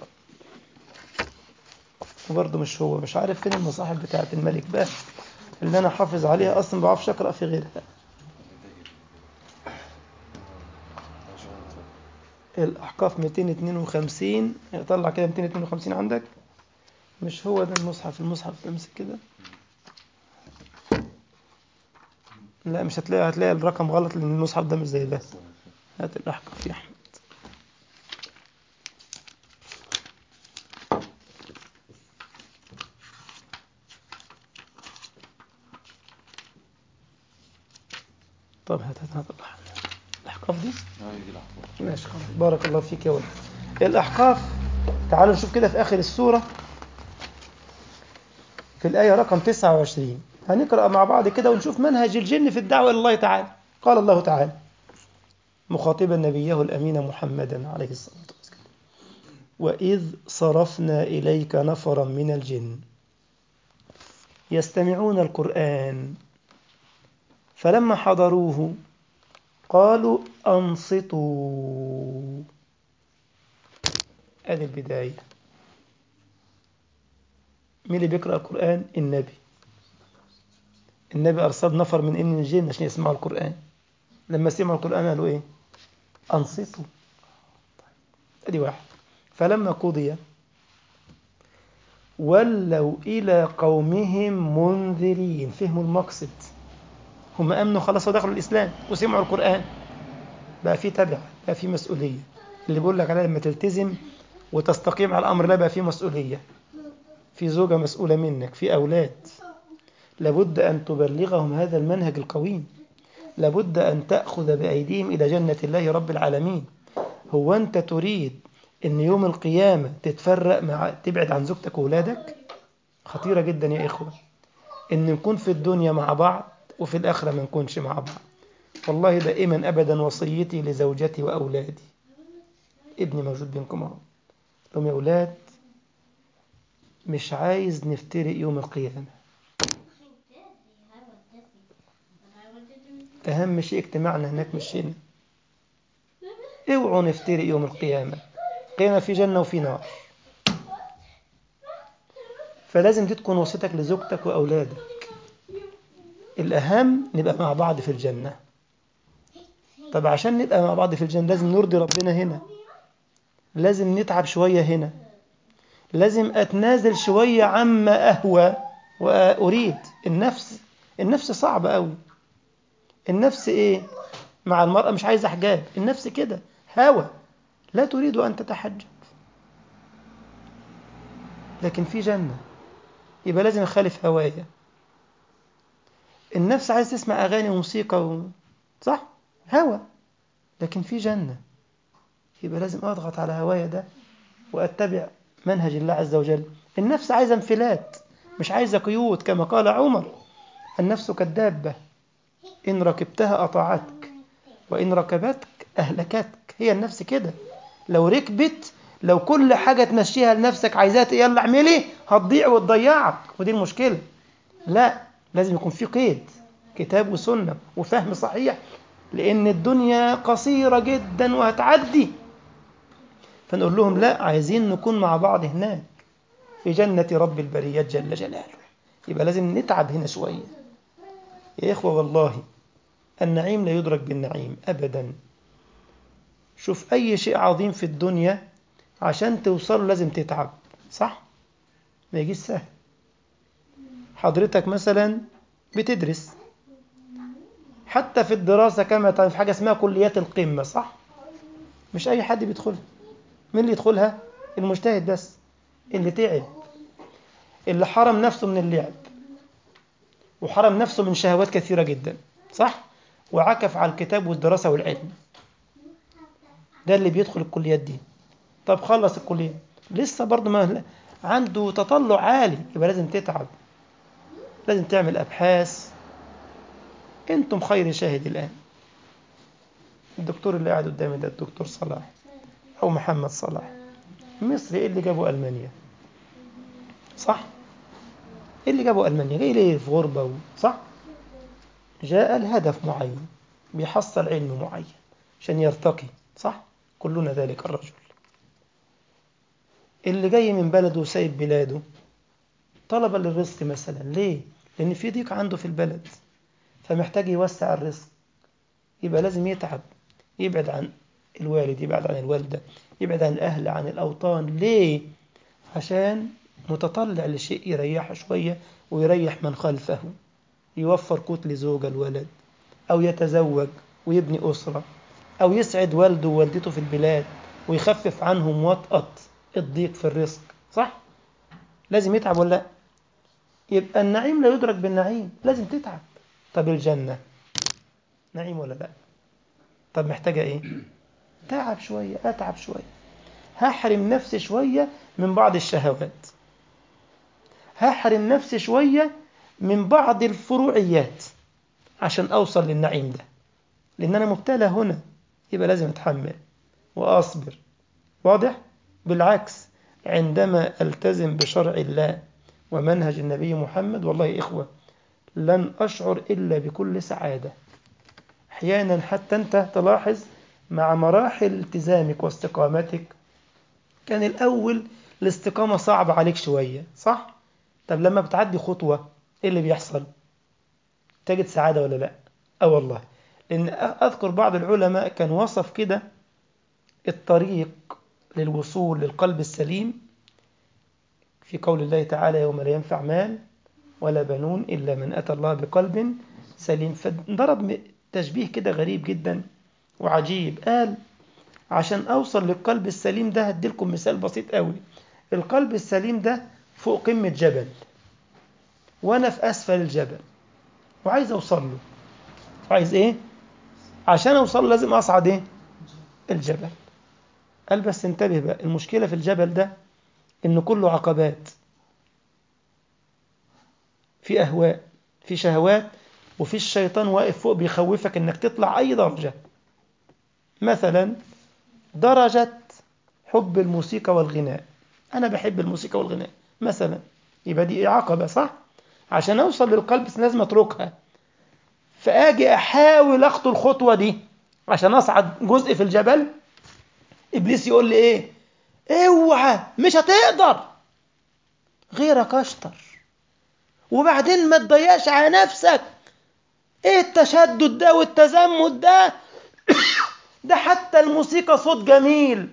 وبرضه مش هو، مش عارف فين المصاحف بتاعت الملك بقى اللي أنا حافظ عليها أصلا، ما بعرفش أقرأ في غيرها. الأحقاف 252، طلع كده 252 عندك. مش هو ده المصحف. المصحف امسك كده. لا مش هتلاقي، هتلاقي الرقم غلط لأن المصحف ده مش زي ده. هات الأحقاف يا أحمد. طب هات الأحقاف دي. دي الأحقاف. ماشي خلاص، بارك الله فيك يا ولد. الأحقاف، تعالوا نشوف كده في آخر السورة في الآية رقم 29. هنقرأ مع بعض كده ونشوف منهج الجن في الدعوة إلى الله تعالى. قال الله تعالى مخاطبا نبيه الأمين محمدا عليه الصلاة والسلام: وإذ صرفنا إليك نفرا من الجن يستمعون القرآن فلما حضروه قالوا أنصتوا. هذه البداية. مين اللي بيقرأ القرآن؟ النبي. النبي أرسل نفر من الجن عشان يسمعوا القرآن. لما سمعوا القرآن قالوا إيه؟ أنصتوا. أدي واحد. فلما قضي ولوا إلى قومهم منذرين. فهموا المقصد، هم أمنوا خلاص ودخلوا الإسلام وسمعوا القرآن، بقى في تبع، بقى في مسؤولية. اللي بقول لك عليه لما تلتزم وتستقيم على الأمر، لا بقى في مسؤولية، في زوجة مسؤولة منك، في أولاد، لابد أن تبلغهم هذا المنهج القويم، لابد أن تأخذ بأيديهم إلى جنة الله رب العالمين. هو أنت تريد أن يوم القيامة تتفرق تبعد عن زوجتك وأولادك؟ خطيرة جدا يا إخوة، أن نكون في الدنيا مع بعض وفي الآخرة ما نكونش مع بعض. والله دائما أبدا وصيتي لزوجتي وأولادي، ابني موجود بينكم اهو، لهم يا أولاد مش عايز نفترق يوم القيامة. أهم شيء اجتماعنا هناك مش هنا. اوعوا نفترق يوم القيامة. قيامة في جنة وفي نار. فلازم دي تكون وصيتك لزوجتك وأولادك. الأهم نبقى مع بعض في الجنة. طب عشان نبقى مع بعض في الجنة لازم نرضي ربنا هنا، لازم نتعب شوية هنا، لازم أتنازل شوية عما أهوى وأريد. النفس صعبة أوي. النفس إيه؟ مع المرأة مش عايزة حجاب، النفس كده هوى، لا تريد أن تتحجب. لكن في جنة، يبقى لازم أخالف هوايا. النفس عايز تسمع أغاني وموسيقى صح؟ هوى. لكن في جنة، يبقى لازم أضغط على هوايا ده وأتبع منهج الله عز وجل. النفس عايزة انفلات، مش عايزة قيود، كما قال عمر: النفس كالدابة إن ركبتها أطاعتك وإن ركبتك أهلكتك. هي النفس كده، لو ركبت، لو كل حاجة تمشيها لنفسك عايزاها يلا اعملي، هتضيع وتضيعك، ودي المشكلة. لا، لازم يكون في قيد، كتاب وسنة وفهم صحيح، لأن الدنيا قصيرة جدا وهتعدي. فنقول لهم لا، عايزين نكون مع بعض هناك في جنة رب البريات جل جلاله. يبقى لازم نتعب هنا شوية يا إخوة. والله النعيم لا يدرك بالنعيم أبدا. شوف أي شيء عظيم في الدنيا عشان توصل لازم تتعب، صح؟ ما يجيش سهل. حضرتك مثلا بتدرس، حتى في الدراسة كما تعرف في حاجة اسمها كليات القمة، صح؟ مش أي حد بيدخلها. مين اللي يدخلها؟ المجتهد بس، اللي تعب، اللي حرم نفسه من اللعب وحرم نفسه من شهوات كثيرة جدا، صح؟ وعكف على الكتاب والدراسة والعلم. ده اللي بيدخل الكليات دي. طب خلص الكلية لسه برضه ما عنده تطلع عالي، يبقى لازم تتعب، لازم تعمل أبحاث. أنتم خير شاهد الآن. الدكتور اللي قاعد قدامي ده الدكتور صلاح أو محمد صلاح، مصري. إيه اللي جابه ألمانيا؟ صح؟ إيه اللي جابه ألمانيا؟ جاي ليه في غربة صح؟ جاء لهدف معين، بيحصل علم معين عشان يرتقي. صح؟ كلنا ذلك الرجل. اللي جاي من بلده وسايب بلاده طلبا للرزق مثلا، ليه؟ لأن في ضيق عنده في البلد فمحتاج يوسع الرزق، يبقى لازم يتعب، يبعد عن الوالد، يبعد عن الوالدة، يبعد عن الأهل، عن الأوطان. ليه؟ عشان متطلع لشيء يريحه شوية ويريح من خلفه، يوفر قوت لزوجة الولد، أو يتزوج ويبني أسرة، أو يسعد والده ووالدته في البلاد ويخفف عنهم وطأة الضيق في الرزق. صح؟ لازم يتعب ولا لا؟ يبقى النعيم لا يدرك بالنعيم، لازم تتعب. طب الجنة نعيم ولا لا؟ طب محتاجة ايه؟ تعب شوية، اتعب شوية، هحرم نفسي شوية من بعض الشهوات، هحرم نفسي شوية من بعض الفروعيات عشان اوصل للنعيم ده، لان انا مبتلى هنا، يبقى لازم اتحمل واصبر. واضح؟ بالعكس، عندما التزم بشرع الله ومنهج النبي محمد، والله إخوة لن أشعر إلا بكل سعادة. أحيانا حتى أنت تلاحظ مع مراحل التزامك واستقامتك كان الأول الاستقامة صعبة عليك شوية، صح؟ طب لما بتعدي خطوة إيه اللي بيحصل؟ تجد سعادة ولا لا؟ والله، لأن أذكر بعض العلماء كان وصف كده الطريق للوصول للقلب السليم في قول الله تعالى: يوم لا ينفع مال ولا بنون إلا من أتى الله بقلب سليم. فضرب تشبيه كده غريب جدا وعجيب، قال عشان أوصل للقلب السليم ده هديلكم مثال بسيط قوي. القلب السليم ده فوق قمة جبل وأنا في أسفل الجبل وعايز أوصل له. عايز إيه؟ عشان أوصل له لازم أصعد إيه؟ الجبل. قال بس انتبه بقى، المشكلة في الجبل ده إنه كله عقبات، في أهواء، في شهوات، وفي الشيطان واقف فوق بيخوفك إنك تطلع أي درجة. مثلا درجة حب الموسيقى والغناء، أنا بحب الموسيقى والغناء مثلا، يبقى دي عقبة، صح؟ عشان أوصل للقلب لازم أتركها، فآجي أحاول أخطو الخطوة دي عشان أصعد جزء في الجبل. إبليس يقول لي إيه؟ اوعى، مش هتقدر، غيرك أشطر، وبعدين ما تضيقش على نفسك. ايه التشدد ده والتزمت ده؟ ده حتى الموسيقى صوت جميل،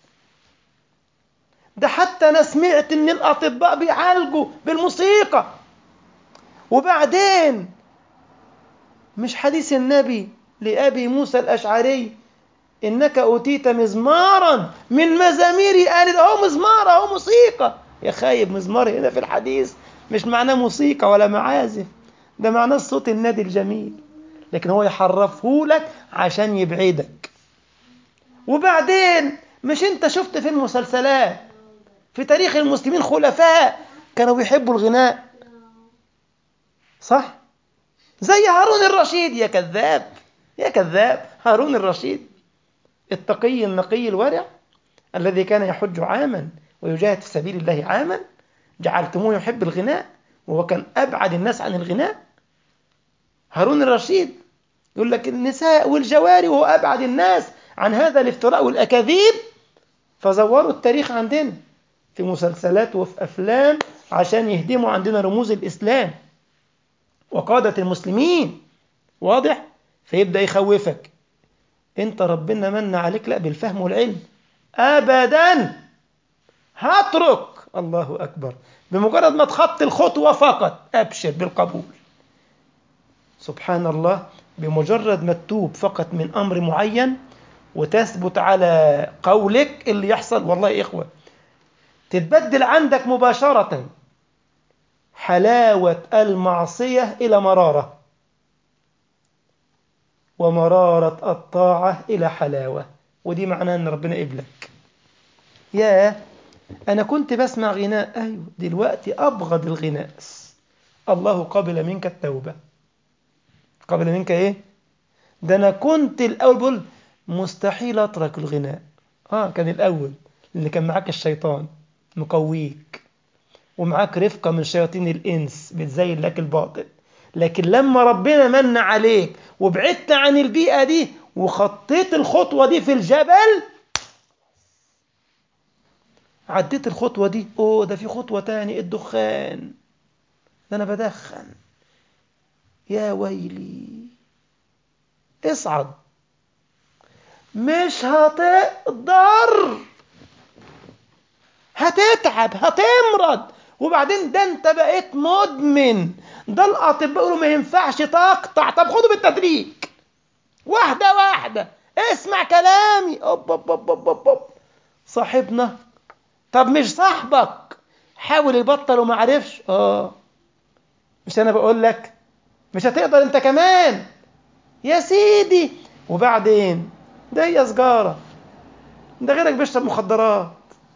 ده حتى انا سمعت ان الاطباء بيعالجوا بالموسيقى. وبعدين مش حديث النبي لأبي موسى الأشعري: إنك أوتيت مزمارا من مزامير آل، أهو مزمار أهو موسيقى. يا خايب، مزمار هنا في الحديث مش معناه موسيقى ولا معازف، ده معناه الصوت النادي الجميل، لكن هو يحرفه لك عشان يبعدك. وبعدين مش انت شفت في المسلسلات في تاريخ المسلمين خلفاء كانوا بيحبوا الغناء؟ صح؟ زي هارون الرشيد. يا كذاب، يا كذاب. هارون الرشيد التقي النقي الورع الذي كان يحج عاما ويجاهد في سبيل الله عاما، جعلتموه يحب الغناء وهو كان أبعد الناس عن الغناء. هارون الرشيد يقول لك النساء والجواري وهو أبعد الناس عن هذا الافتراء والأكاذيب. فزوروا التاريخ عندنا في مسلسلات وفي أفلام عشان يهدموا عندنا رموز الإسلام وقادة المسلمين. واضح؟ فيبدأ يخوفك، انت ربنا من عليك لا بالفهم والعلم أبدا، هترك. الله أكبر، بمجرد ما تخط الخطوة فقط أبشر بالقبول. سبحان الله، بمجرد ما تتوب فقط من أمر معين وتثبت على قولك، اللي يحصل والله يا إخوة تتبدل عندك مباشرة حلاوة المعصية إلى مرارة، ومرارة الطاعة إلى حلاوة. ودي معناها ان ربنا قبلك. يا انا كنت بسمع غناء، ايوه دلوقتي ابغض الغناء. الله قبل منك التوبة. قبل منك ايه؟ ده انا كنت الاول بقول مستحيل اترك الغناء. كان الاول اللي كان معاك الشيطان مقويك، ومعاك رفقة من شياطين الانس بتزين لك الباطل. لكن لما ربنا من عليك وبعدت عن البيئة دي وخطيت الخطوة دي في الجبل، عديت الخطوة دي، ده في خطوة تاني، الدخان. ده انا بدخن، يا ويلي. اصعد، مش هتقدر، هتتعب، هتمرض، وبعدين ده انت بقيت مدمن. ده الاطباء يقولوا ما ينفعش تقطع. طب خده بالتدريج، واحده واحده، اسمع كلامي. أوب أوب أوب أوب أوب أوب. صاحبنا، طب مش صاحبك حاول يبطل وما عرفش، مش انا بقول لك مش هتقدر انت كمان يا سيدي. وبعدين ده هي سجاره، ده غيرك بيشرب مخدرات،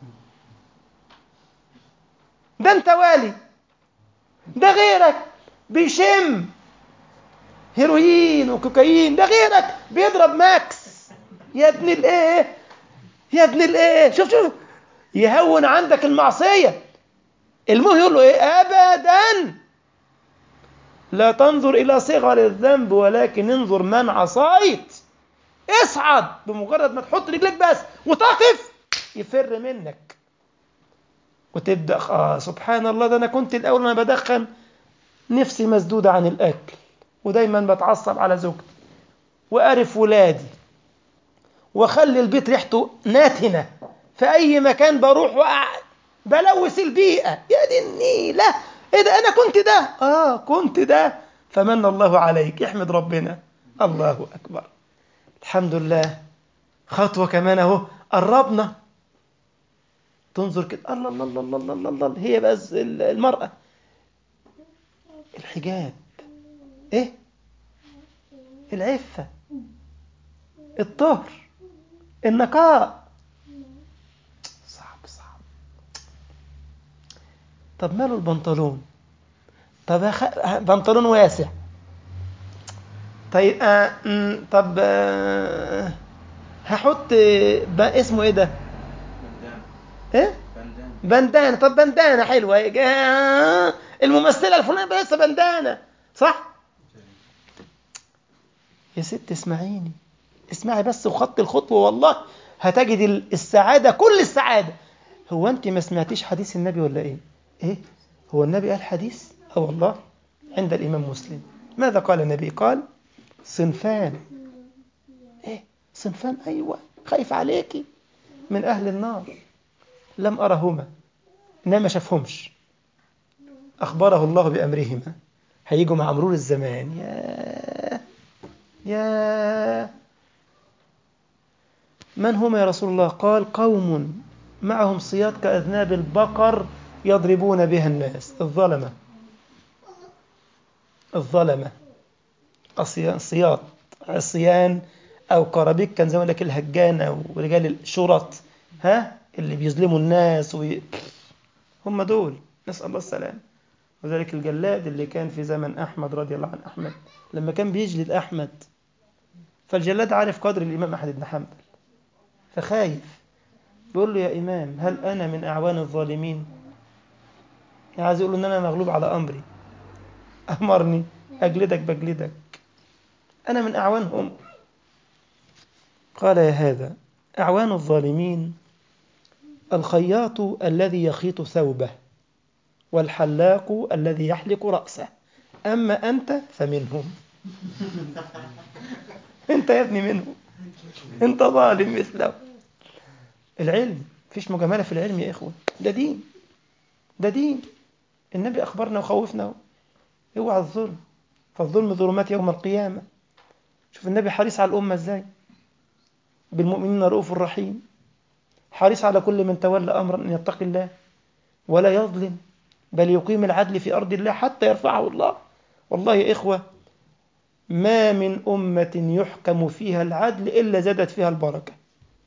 ده انت والي، ده غيرك بيشم هيروين وكوكايين، ده غيرك بيضرب ماكس. يا ابن الايه، يا ابن الايه، شوف شوف، يهون عندك المعصية. المهم يقول له ايه؟ ابدا لا تنظر الى صغر الذنب ولكن انظر من عصيت. اصعد، بمجرد ما تحط رجلك بس وتقف يفر منك وتبدأ. سبحان الله، ده انا كنت الاول وانا بدخن نفسي مسدودة عن الاكل، ودايما بتعصب على زوجتي وأعرف ولادي، وأخلي البيت ريحته ناتنة، في أي مكان بروح بلوث البيئة. يا دي النيلة، إيه ده؟ أنا كنت ده، كنت ده. فمن الله عليك، احمد ربنا. الله أكبر، الحمد لله. خطوة كمان أهو، قربنا. تنظر كده، الله الله الله الله الله الله، هي بس المرأة، الحجاب، إيه، العفة، الطهر، النقاء. صعب صعب. طب ماله البنطلون؟ طب بنطلون واسع. طيب طب هحط اسمه ايه ده؟ بندان. ايه؟ بندان. بندانة. طب بندانة حلوة، الممثلة الفلانية لسه بندانة، صح؟ يا ست اسمعيني، اسمعي بس وخطي الخطوة، والله هتجد السعادة، كل السعادة. هو انت ما سمعتيش حديث النبي ولا ايه؟ ايه؟ هو النبي قال حديث؟ والله عند الإمام مسلم. ماذا قال النبي؟ قال صنفان. ايه صنفان؟ ايوه، خايف عليكي من اهل النار، لم ارهما، انما ما شافهمش، اخبره الله بامرهما، هيجوا مع مرور الزمان. يا من هم يا رسول الله؟ قال قوم معهم صياط كاذناب البقر يضربون بها الناس. الظلمه، الظلمه، صياط، عصيان أو كرابيك، كان زمان لك الهجان أو رجال الشرط، اللي بيظلموا الناس هم دول، نسأل الله السلام. وذلك الجلاد اللي كان في زمن أحمد رضي الله عن أحمد، لما كان بيجلد أحمد، فالجلاد عارف قدر الإمام أحمد بن حنبل، فخايف، بيقول له يا إمام هل أنا من أعوان الظالمين؟ يعني عايز يقول له إن أنا مغلوب على أمري، أمرني أجلدك بجلدك، أنا من أعوانهم. قال يا هذا أعوان الظالمين الخياط الذي يخيط ثوبه، والحلاق الذي يحلق رأسه، أما أنت فمنهم. أنت يا ابني منهم، أنت ظالم مثله. العلم، فيش مجاملة في العلم يا إخوة، ده دين، ده دين. النبي أخبرنا وخوفنا اوعى الظلم، فالظلم ظلمات يوم القيامة. شوف النبي حريص على الأمة إزاي، بالمؤمنين رؤوف رحيم، حريص على كل من تولى أمرا أن يتقي الله ولا يظلم، بل يقيم العدل في أرض الله حتى يرفعه الله. والله يا إخوة ما من أمة يحكم فيها العدل إلا زادت فيها البركة.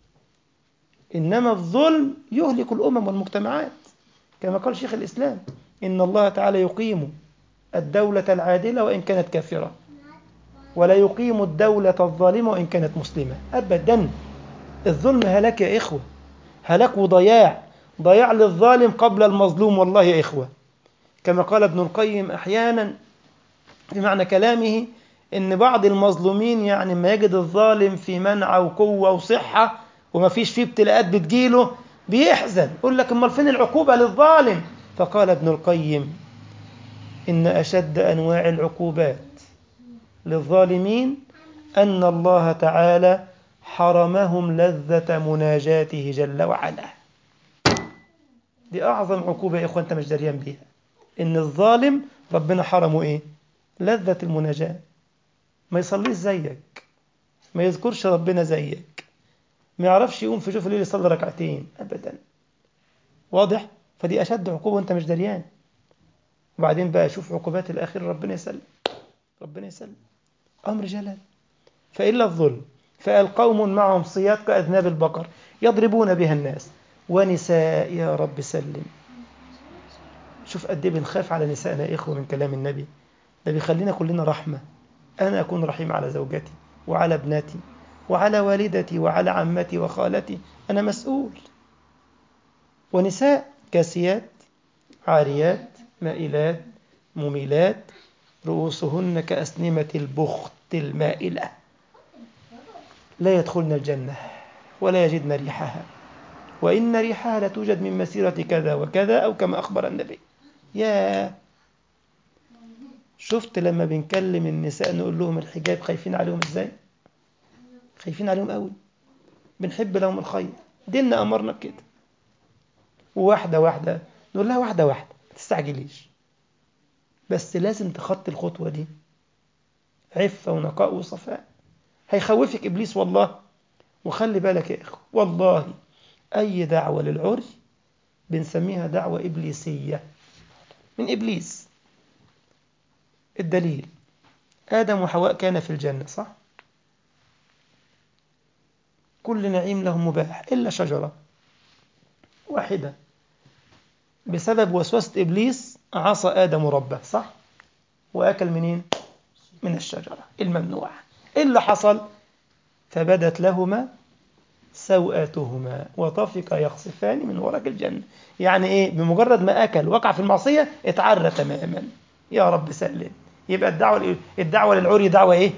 إنما الظلم يهلك الأمم والمجتمعات، كما قال شيخ الإسلام: إن الله تعالى يقيم الدولة العادلة وإن كانت كافرة، ولا يقيم الدولة الظالمة وإن كانت مسلمة أبدا. الظلم هلاك يا إخوة، هلاك وضياع، ضياع للظالم قبل المظلوم والله يا إخوة. كما قال ابن القيم أحيانا في معنى كلامه إن بعض المظلومين يعني ما يجد الظالم في منعة وقوة وصحة وما فيش فيه ابتلاءات بتجيله بيحزن، يقول لك امال فين العقوبة للظالم؟ فقال ابن القيم: إن أشد أنواع العقوبات للظالمين أن الله تعالى حرمهم لذة مناجاته جل وعلا. دي أعظم عقوبة يا إخوة أنت مش دريان بيها، إن الظالم ربنا حرمه إيه؟ لذة المناجاة. ما يصليش زيك، ما يذكرش ربنا زيك، ما يعرفش يقوم في جوف الليل يصلي ركعتين أبدا. واضح؟ فدي أشد عقوبة وأنت مش دريان. وبعدين بقى شوف عقوبات الآخر، ربنا يسلم، ربنا يسلم، أمر جلل. فإلا الظلم فقال: قوم معهم صياد كأذناب البقر يضربون بها الناس ونساء. يا رب سلم. شوف قد ايه بنخاف على نسائنا يا إخوة من كلام النبي، ده بيخلينا كلنا رحمة. أنا أكون رحيم على زوجتي وعلى ابنتي وعلى والدتي وعلى عمتي وخالتي، أنا مسؤول. ونساء كاسيات عاريات مائلات مميلات رؤوسهن كأسنمة البخت المائلة لا يدخلن الجنة ولا يجدن ريحها وإن ريحها لتوجد من مسيرة كذا وكذا، أو كما أخبر النبي. يا شفت لما بنكلم النساء نقول لهم الحجاب خايفين عليهم إزاي؟ خايفين عليهم قوي، بنحب لهم الخير، ديننا أمرنا بكده. وواحدة واحدة نقول لها واحدة واحدة، ما تستعجليش، بس لازم تخطي الخطوة دي، عفة ونقاء وصفاء. هيخوفك إبليس والله. وخلي بالك يا إخوة، والله أي دعوة للعري بنسميها دعوة إبليسية من إبليس. الدليل: آدم وحواء كان في الجنة، صح؟ كل نعيم لهم مباح إلا شجرة واحدة، بسبب وسوسة إبليس عصى آدم ربه، صح؟ وأكل منين؟ من الشجرة الممنوعة. إيه اللي حصل؟ فبدت لهما سوآتهما وطفقا يخصفان من ورق الجنة. يعني إيه؟ بمجرد ما أكل وقع في المعصية اتعرى تماما. يا رب سلم. يبقى الدعوة للعري دعوة إيه؟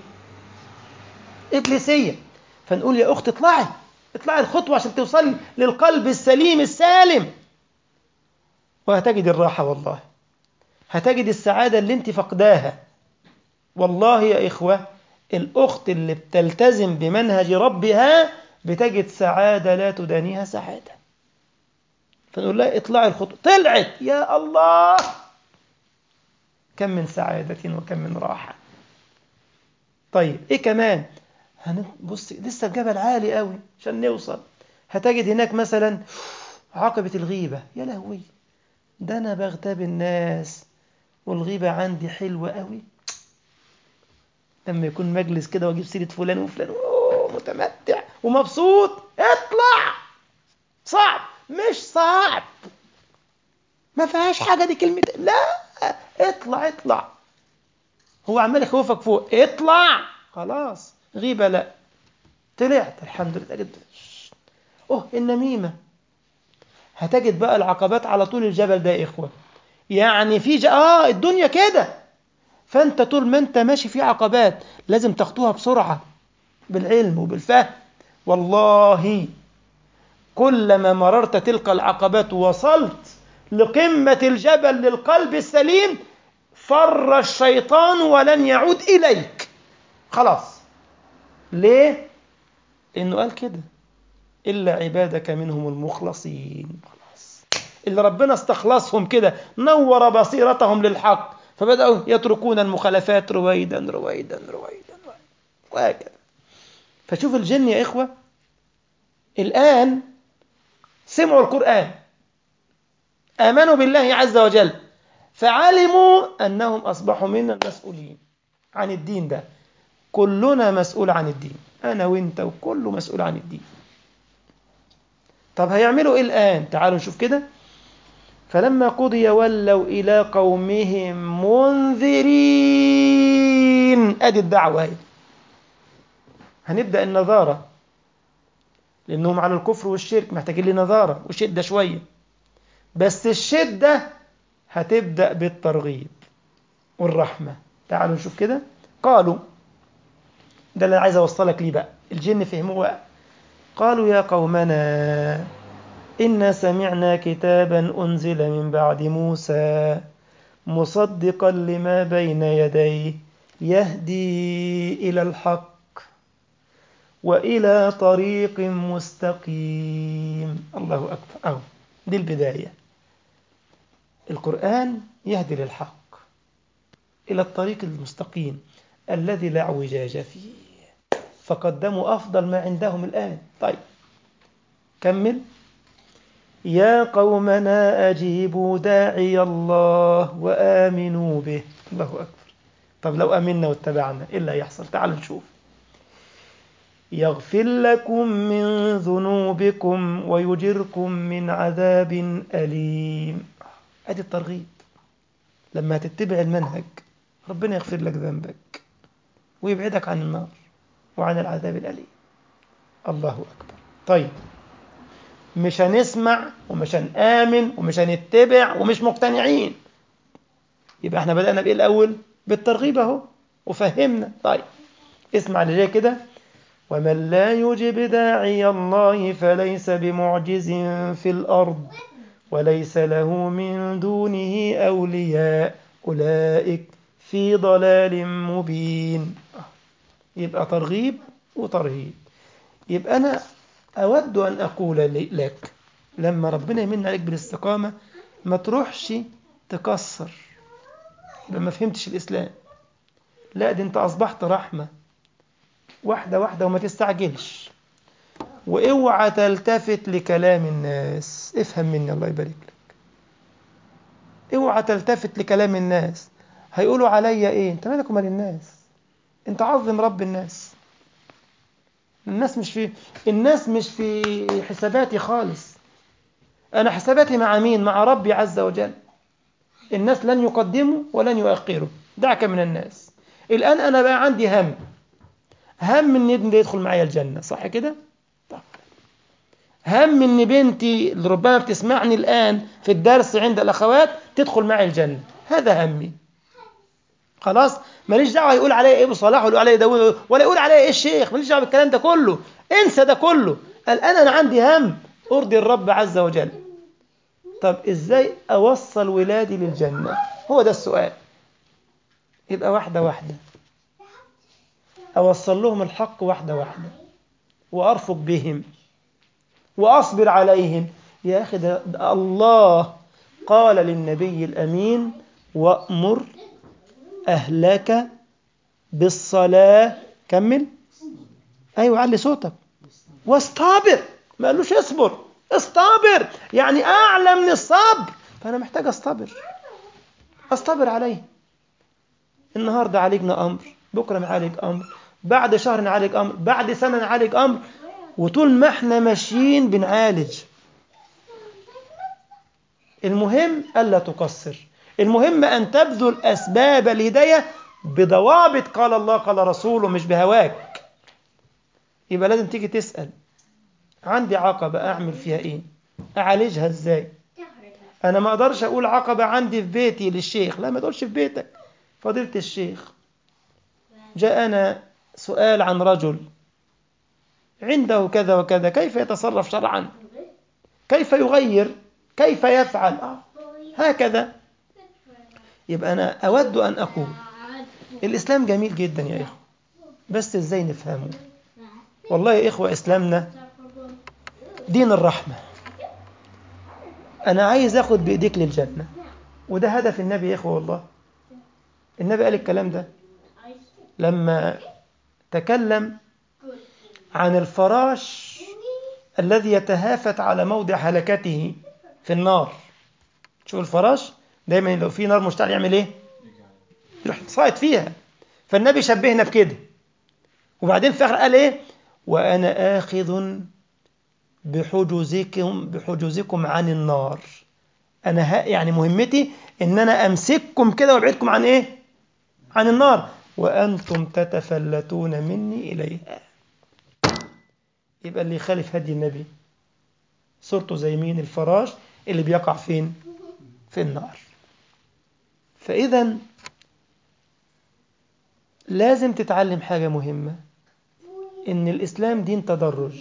إبليسية. فنقول يا أخت اطلعي الخطوة عشان توصلي للقلب السليم السالم، وهتجد الراحة والله، هتجد السعادة اللي انت فقداها. والله يا إخوة، الأخت اللي بتلتزم بمنهج ربها بتجد سعادة لا تدانيها سعادة. فنقول لها اطلعي الخطوة، طلعت، يا الله كم من سعادة وكم من راحة. طيب إيه كمان؟ هنبص لسه الجبل عالي قوي عشان نوصل. هتجد هناك مثلا عقبة الغيبة. يا لهوي، ده أنا بغتاب الناس والغيبة عندي حلوة قوي. لما يكون مجلس كده واجيب سيرة فلان وفلان، متمتع ومبسوط. اطلع. صعب؟ مش صعب، ما فيهاش حاجة، دي كلمة لا. اطلع. هو عمال يخوفك فوق، اطلع خلاص. غيبة لا، طلعت الحمد لله جدا. النميمة. هتجد بقى العقبات على طول الجبل ده يا إخوة. يعني في الدنيا كده، فأنت طول ما أنت ماشي في عقبات لازم تخطوها بسرعة بالعلم وبالفهم. والله كلما مررت تلك العقبات ووصلت لقمة الجبل للقلب السليم فر الشيطان ولن يعود إليك خلاص. ليه؟ لأنه قال كده: إلا عبادك منهم المخلصين. خلاص، اللي ربنا استخلصهم كده، نور بصيرتهم للحق، فبدأوا يتركون المخالفات رويدا وهكذا. فشوف الجن يا إخوة الآن سمعوا القرآن، آمنوا بالله عز وجل، فعلموا أنهم أصبحوا منا المسؤولين عن الدين ده. كلنا مسؤول عن الدين، أنا وإنت وكله مسؤول عن الدين. طب هيعملوا إيه الآن؟ تعالوا نشوف كده. فلما قضي ولوا إلى قومهم منذرين. أدي الدعوة هي. هنبدأ النظارة، لأنهم على الكفر والشرك محتاجين لنظارة وشدة شوية، بس الشدة هتبدأ بالترغيب والرحمة. تعالوا نشوف كده. قالوا، ده اللي عايز أوصلك ليه بقى، الجن فهموه بقى. قالوا يا قومنا إنا سمعنا كتابا أنزل من بعد موسى مصدقا لما بين يديه يهدي إلى الحق وإلى طريق مستقيم. الله أكبر. أهو دي البداية. القرآن يهدي للحق إلى الطريق المستقيم الذي لا اعوجاج فيه، فقدموا أفضل ما عندهم الآن. طيب كمل. يا قومنا أجيبوا داعي الله وآمنوا به. الله أكبر. طب لو آمنا واتبعنا إيه اللي هيحصل؟ تعالوا نشوف. يغفر لكم من ذنوبكم ويجركم من عذاب أليم. أدي الترغيب. لما تتبع المنهج ربنا يغفر لك ذنبك ويبعدك عن النار وعن العذاب الأليم. الله أكبر. طيب مش هنسمع ومش هنآمن ومش هنتبع ومش مقتنعين، يبقى احنا بدأنا بإيه الأول؟ بالترغيب اهو وفهمنا. طيب اسمع اللي جاي كده. ومن لا يجب داعي الله فليس بمعجز في الأرض وليس له من دونه أولياء أولئك في ضلال مبين. يبقى ترغيب وترهيب. يبقى أنا أود أن أقول لك لما ربنا يمن عليك بالاستقامة ما تروحش تكسر يبقى ما فهمتش الإسلام. لا، دي أنت أصبحت رحمة، واحدة واحدة وما تستعجلش. واوعى تلتفت لكلام الناس. افهم مني الله يبارك لك. اوعى تلتفت لكلام الناس. هيقولوا عليا ايه؟ انت مالك ومال الناس؟ انت عظم رب الناس. الناس مش في حساباتي خالص. انا حساباتي مع مين؟ مع ربي عز وجل. الناس لن يقدموا ولن يؤخروا. دعك من الناس. الان انا بقى عندي هم ان ابني يدخل معايا الجنة، صح كده؟ هم ان بنتي اللي ربما بتسمعني الآن في الدرس عند الأخوات تدخل معي الجنة. هذا همي. خلاص ماليش دعوة يقول عليا ايه ابو صلاح ولا يقول عليا داوود ولا يقول عليا ايه الشيخ. ماليش دعوة بالكلام ده كله. انسى ده كله. الآن أنا عندي هم أرضي الرب عز وجل. طب ازاي أوصل ولادي للجنة؟ هو ده السؤال. يبقى واحدة واحدة أوصل لهم الحق واحدة واحدة وأرفق بهم وأصبر عليهم. يا أخي ده الله قال للنبي الأمين وأمر أهلك بالصلاة. كمل. أيوة علي صوتك. واستبر. ما قالوش اصبر، استبر يعني أعلى من الصبر. فأنا محتاج أستبر عليه. النهاردة عالجنا أمر، بكرة نعالج أمر، بعد شهر نعالج أمر، بعد سنة نعالج أمر، وطول ما احنا ماشيين بنعالج. المهم ألا تقصر. المهم أن تبذل أسباب الهداية بضوابط قال الله قال رسوله، مش بهواك. يبقى لازم تيجي تسأل عندي عقبة أعمل فيها إيه؟ أعالجها إزاي؟ أنا ما أقدرش أقول عقبة عندي في بيتي للشيخ. لا، ما تقولش في بيتك. فضيلة الشيخ جاءنا سؤال عن رجل عنده كذا وكذا، كيف يتصرف شرعا؟ كيف يغير؟ كيف يفعل؟ هكذا. يبقى أنا أود أن أقول الإسلام جميل جدا يا إخوة، بس إزاي نفهمه؟ والله يا إخوة إسلامنا دين الرحمة. أنا عايز أخد بإيديك للجنة، وده هدف النبي يا إخوة. والله النبي قال الكلام ده لما تكلم عن الفراش الذي يتهافت على موضع هلكته في النار. شوف الفراش دايما لو في نار مشتعل يعمل إيه؟ يروح صاعد فيها. فالنبي شبهنا بكده. وبعدين في آخر قال إيه؟ وأنا آخذ بحجوزكم عن النار. أنا يعني مهمتي إن أنا أمسككم كده وأبعدكم عن إيه؟ عن النار، وأنتم تتفلتون مني إليها. يبقى اللي يخالف هدي النبي صورته زي مين؟ الفراش اللي بيقع فين؟ في النار. فإذا لازم تتعلم حاجة مهمة، إن الإسلام دين تدرج.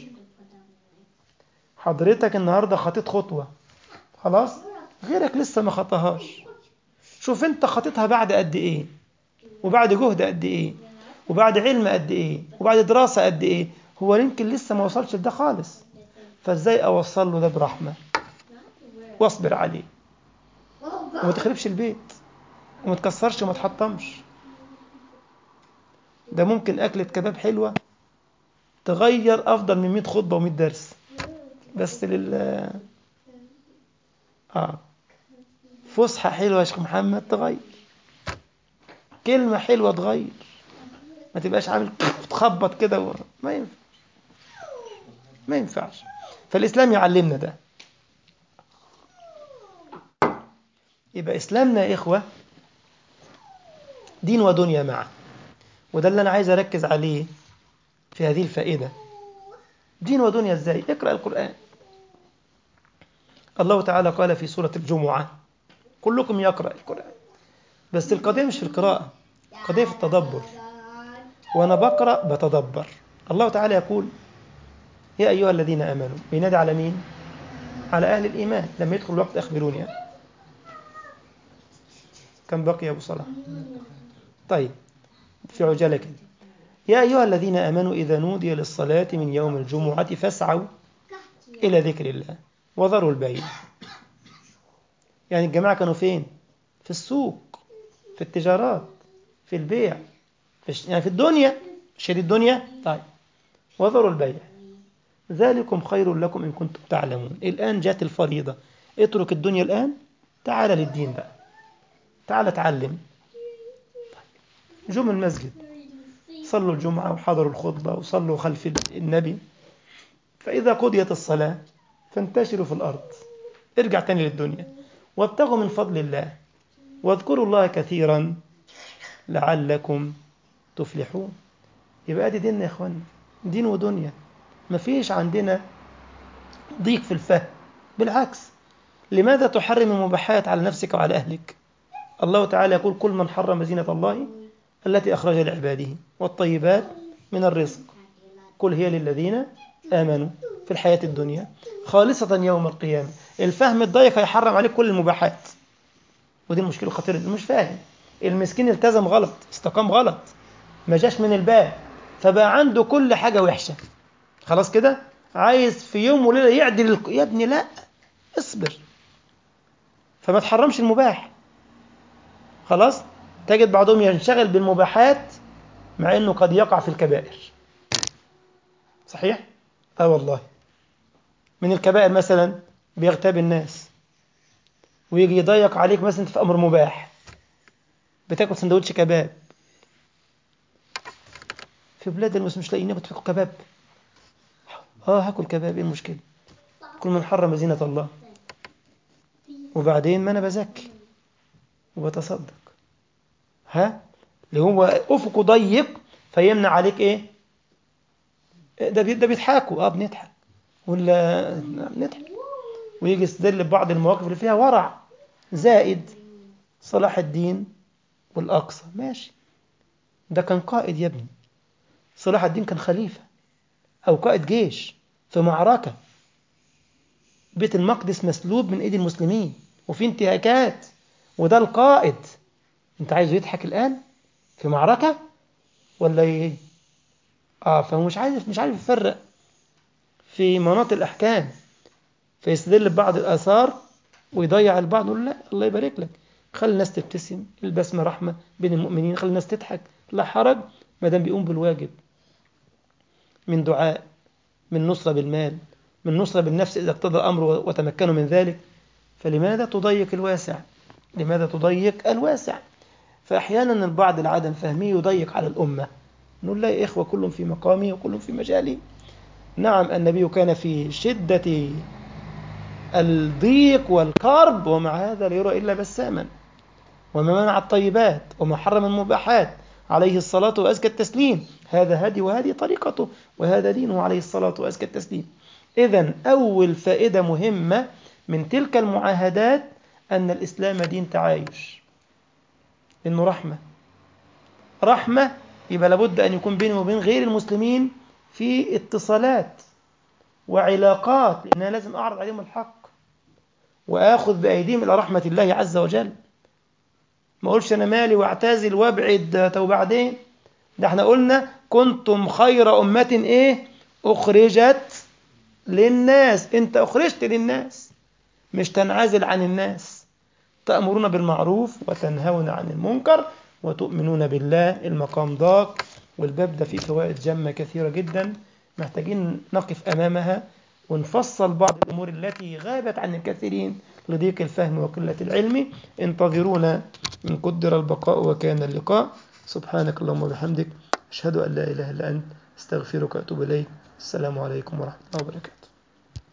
حضرتك النهاردة خطيت خطوة، خلاص غيرك لسه ما خطاهاش. شوف انت خطيتها بعد قد ايه، وبعد جهد قد ايه، وبعد علم قد ايه، وبعد دراسة قد ايه. هو يمكن لسه ما وصلش لده خالص، فازاي اوصل له ده برحمة واصبر عليه، وما تخربش البيت وما تكسرش وما تحطمش. ده ممكن أكلة كباب حلوة تغير أفضل من 100 خطبة و100 درس، بس فسحة حلوة يا شيخ محمد تغير، كلمة حلوة تغير، ما تبقاش عامل تخبط كده ما ينفع، ما ينفعش. فالإسلام يعلمنا ده. يبقى إسلامنا يا إخوة دين ودنيا معا، وده اللي أنا عايز أركز عليه في هذه الفائدة. دين ودنيا إزاي؟ اقرأ القرآن. الله تعالى قال في سورة الجمعة كلكم يقرأ القرآن، بس القضية مش في القراءة، القضية في التدبر. وأنا بقرأ بتدبر. الله تعالى يقول يا أيها الذين آمنوا، بينادي على مين؟ على أهل الإيمان. لما يدخل الوقت أخبروني يعني. كم بقي يا أبو صلاح؟ طيب في عجالة كده. يا أيها الذين آمنوا إذا نودي للصلاة من يوم الجمعة فاسعوا إلى ذكر الله وذروا البيع. يعني الجماعة كانوا فين؟ في السوق، في التجارات، في البيع، يعني في الدنيا، شيء الدنيا. طيب وذروا البيع ذلكم خير لكم إن كنتم تعلمون. الآن جاءت الفريضة، اترك الدنيا الآن، تعال للدين بقى، تعال اتعلم. جم المسجد، صلوا الجمعة وحضروا الخطبة وصلوا خلف النبي. فإذا قضيت الصلاة فانتشروا في الأرض، ارجع تاني للدنيا، وابتغوا من فضل الله واذكروا الله كثيرا لعلكم تفلحون. يبقى دي ديننا يا اخوانا، دين ودنيا. مفيش عندنا ضيق في الفهم، بالعكس. لماذا تحرم المباحات على نفسك وعلى أهلك؟ الله تعالى يقول كل من حرم زينة الله التي أخرج لعباده والطيبات من الرزق قل هي للذين آمنوا في الحياة الدنيا خالصة يوم القيامة. الفهم الضيق هيحرم عليك كل المباحات، ودي المشكلة الخطيرة. اللي مش فاهم، المسكين التزم غلط، استقام غلط، ما جاش من الباب، فبقى عنده كل حاجة وحشة. خلاص كده عايز في يوم وليلة يعدل يا ابني لا، اصبر. فما تحرمش المباح. خلاص تجد بعضهم ينشغل بالمباحات مع انه قد يقع في الكبائر. صحيح؟ والله من الكبائر مثلا بيغتاب الناس، ويجي يضيق عليك مثلا في امر مباح، بتاكل سندوتش كباب في بلاد المسلمين مش لاقيين بتاكل كباب. هاكل كباب، ايه المشكله؟ كل من حرم زينة الله. وبعدين ما انا بزكي وبتصدق، اللي هو افقه ضيق فيمنع عليك ايه؟ ده بيضحكوا، بنضحك ولا بنضحك. ويجي يستدل ببعض المواقف اللي فيها ورع زائد. صلاح الدين والأقصى ماشي، ده كان قائد يا ابني. صلاح الدين كان خليفة أو قائد جيش في معركة، بيت المقدس مسلوب من ايدي المسلمين وفي انتهاكات، وده القائد. انت عايزه يضحك الآن في معركة ولا ايه؟ فهو مش عارف يفرق في مناطق الأحكام، فيستدل ببعض الآثار ويضيع البعض. يقول لا الله يبارك لك، خلي الناس تبتسم، البسمة رحمة بين المؤمنين، خلي الناس تضحك، لا حرج ما دام بيقوم بالواجب من دعاء، من نصرة بالمال، من نصرة بالنفس إذا اقتضى الأمر وتمكنوا من ذلك. فلماذا تضيق الواسع؟ لماذا تضيق الواسع؟ فأحيانا البعض العدم فهمي يضيق على الأمة. نقول لا يا إخوة كلهم في مقامي وكلهم في مجالي، نعم النبي كان في شدة الضيق والكرب ومع هذا لا يرى إلا بساما، وما منع الطيبات وما حرم المباحات عليه الصلاة وأزكى التسليم. هذا هدي وهذه طريقته وهذا دينه عليه الصلاة وأزكى التسليم. إذن أول فائدة مهمة من تلك المعاهدات أن الإسلام دين تعايش، إنه رحمة. يبقى لابد أن يكون بيني وبين غير المسلمين في اتصالات وعلاقات، لأن أنا لازم أعرض عليهم الحق وآخذ بأيديهم إلى رحمة الله عز وجل. ما أقولش أنا مالي وأعتزل وأبعد وبعدين. ده احنا قلنا كنتم خير أمة إيه أخرجت للناس. أنت أخرجت للناس، مش تنعزل عن الناس. تأمرون بالمعروف وتنهون عن المنكر وتؤمنون بالله. المقام ضاق والباب ده فيه فوائد جمة كثيرة جدا محتاجين نقف أمامها ونفصل بعض الأمور التي غابت عن الكثيرين لضيق الفهم وقلة العلم. انتظرونا إن قدر البقاء وكان اللقاء. سبحانك اللهم وبحمدك، أشهد أن لا إله إلا أنت، استغفرك وأتوب إليك. السلام عليكم ورحمة الله وبركاته.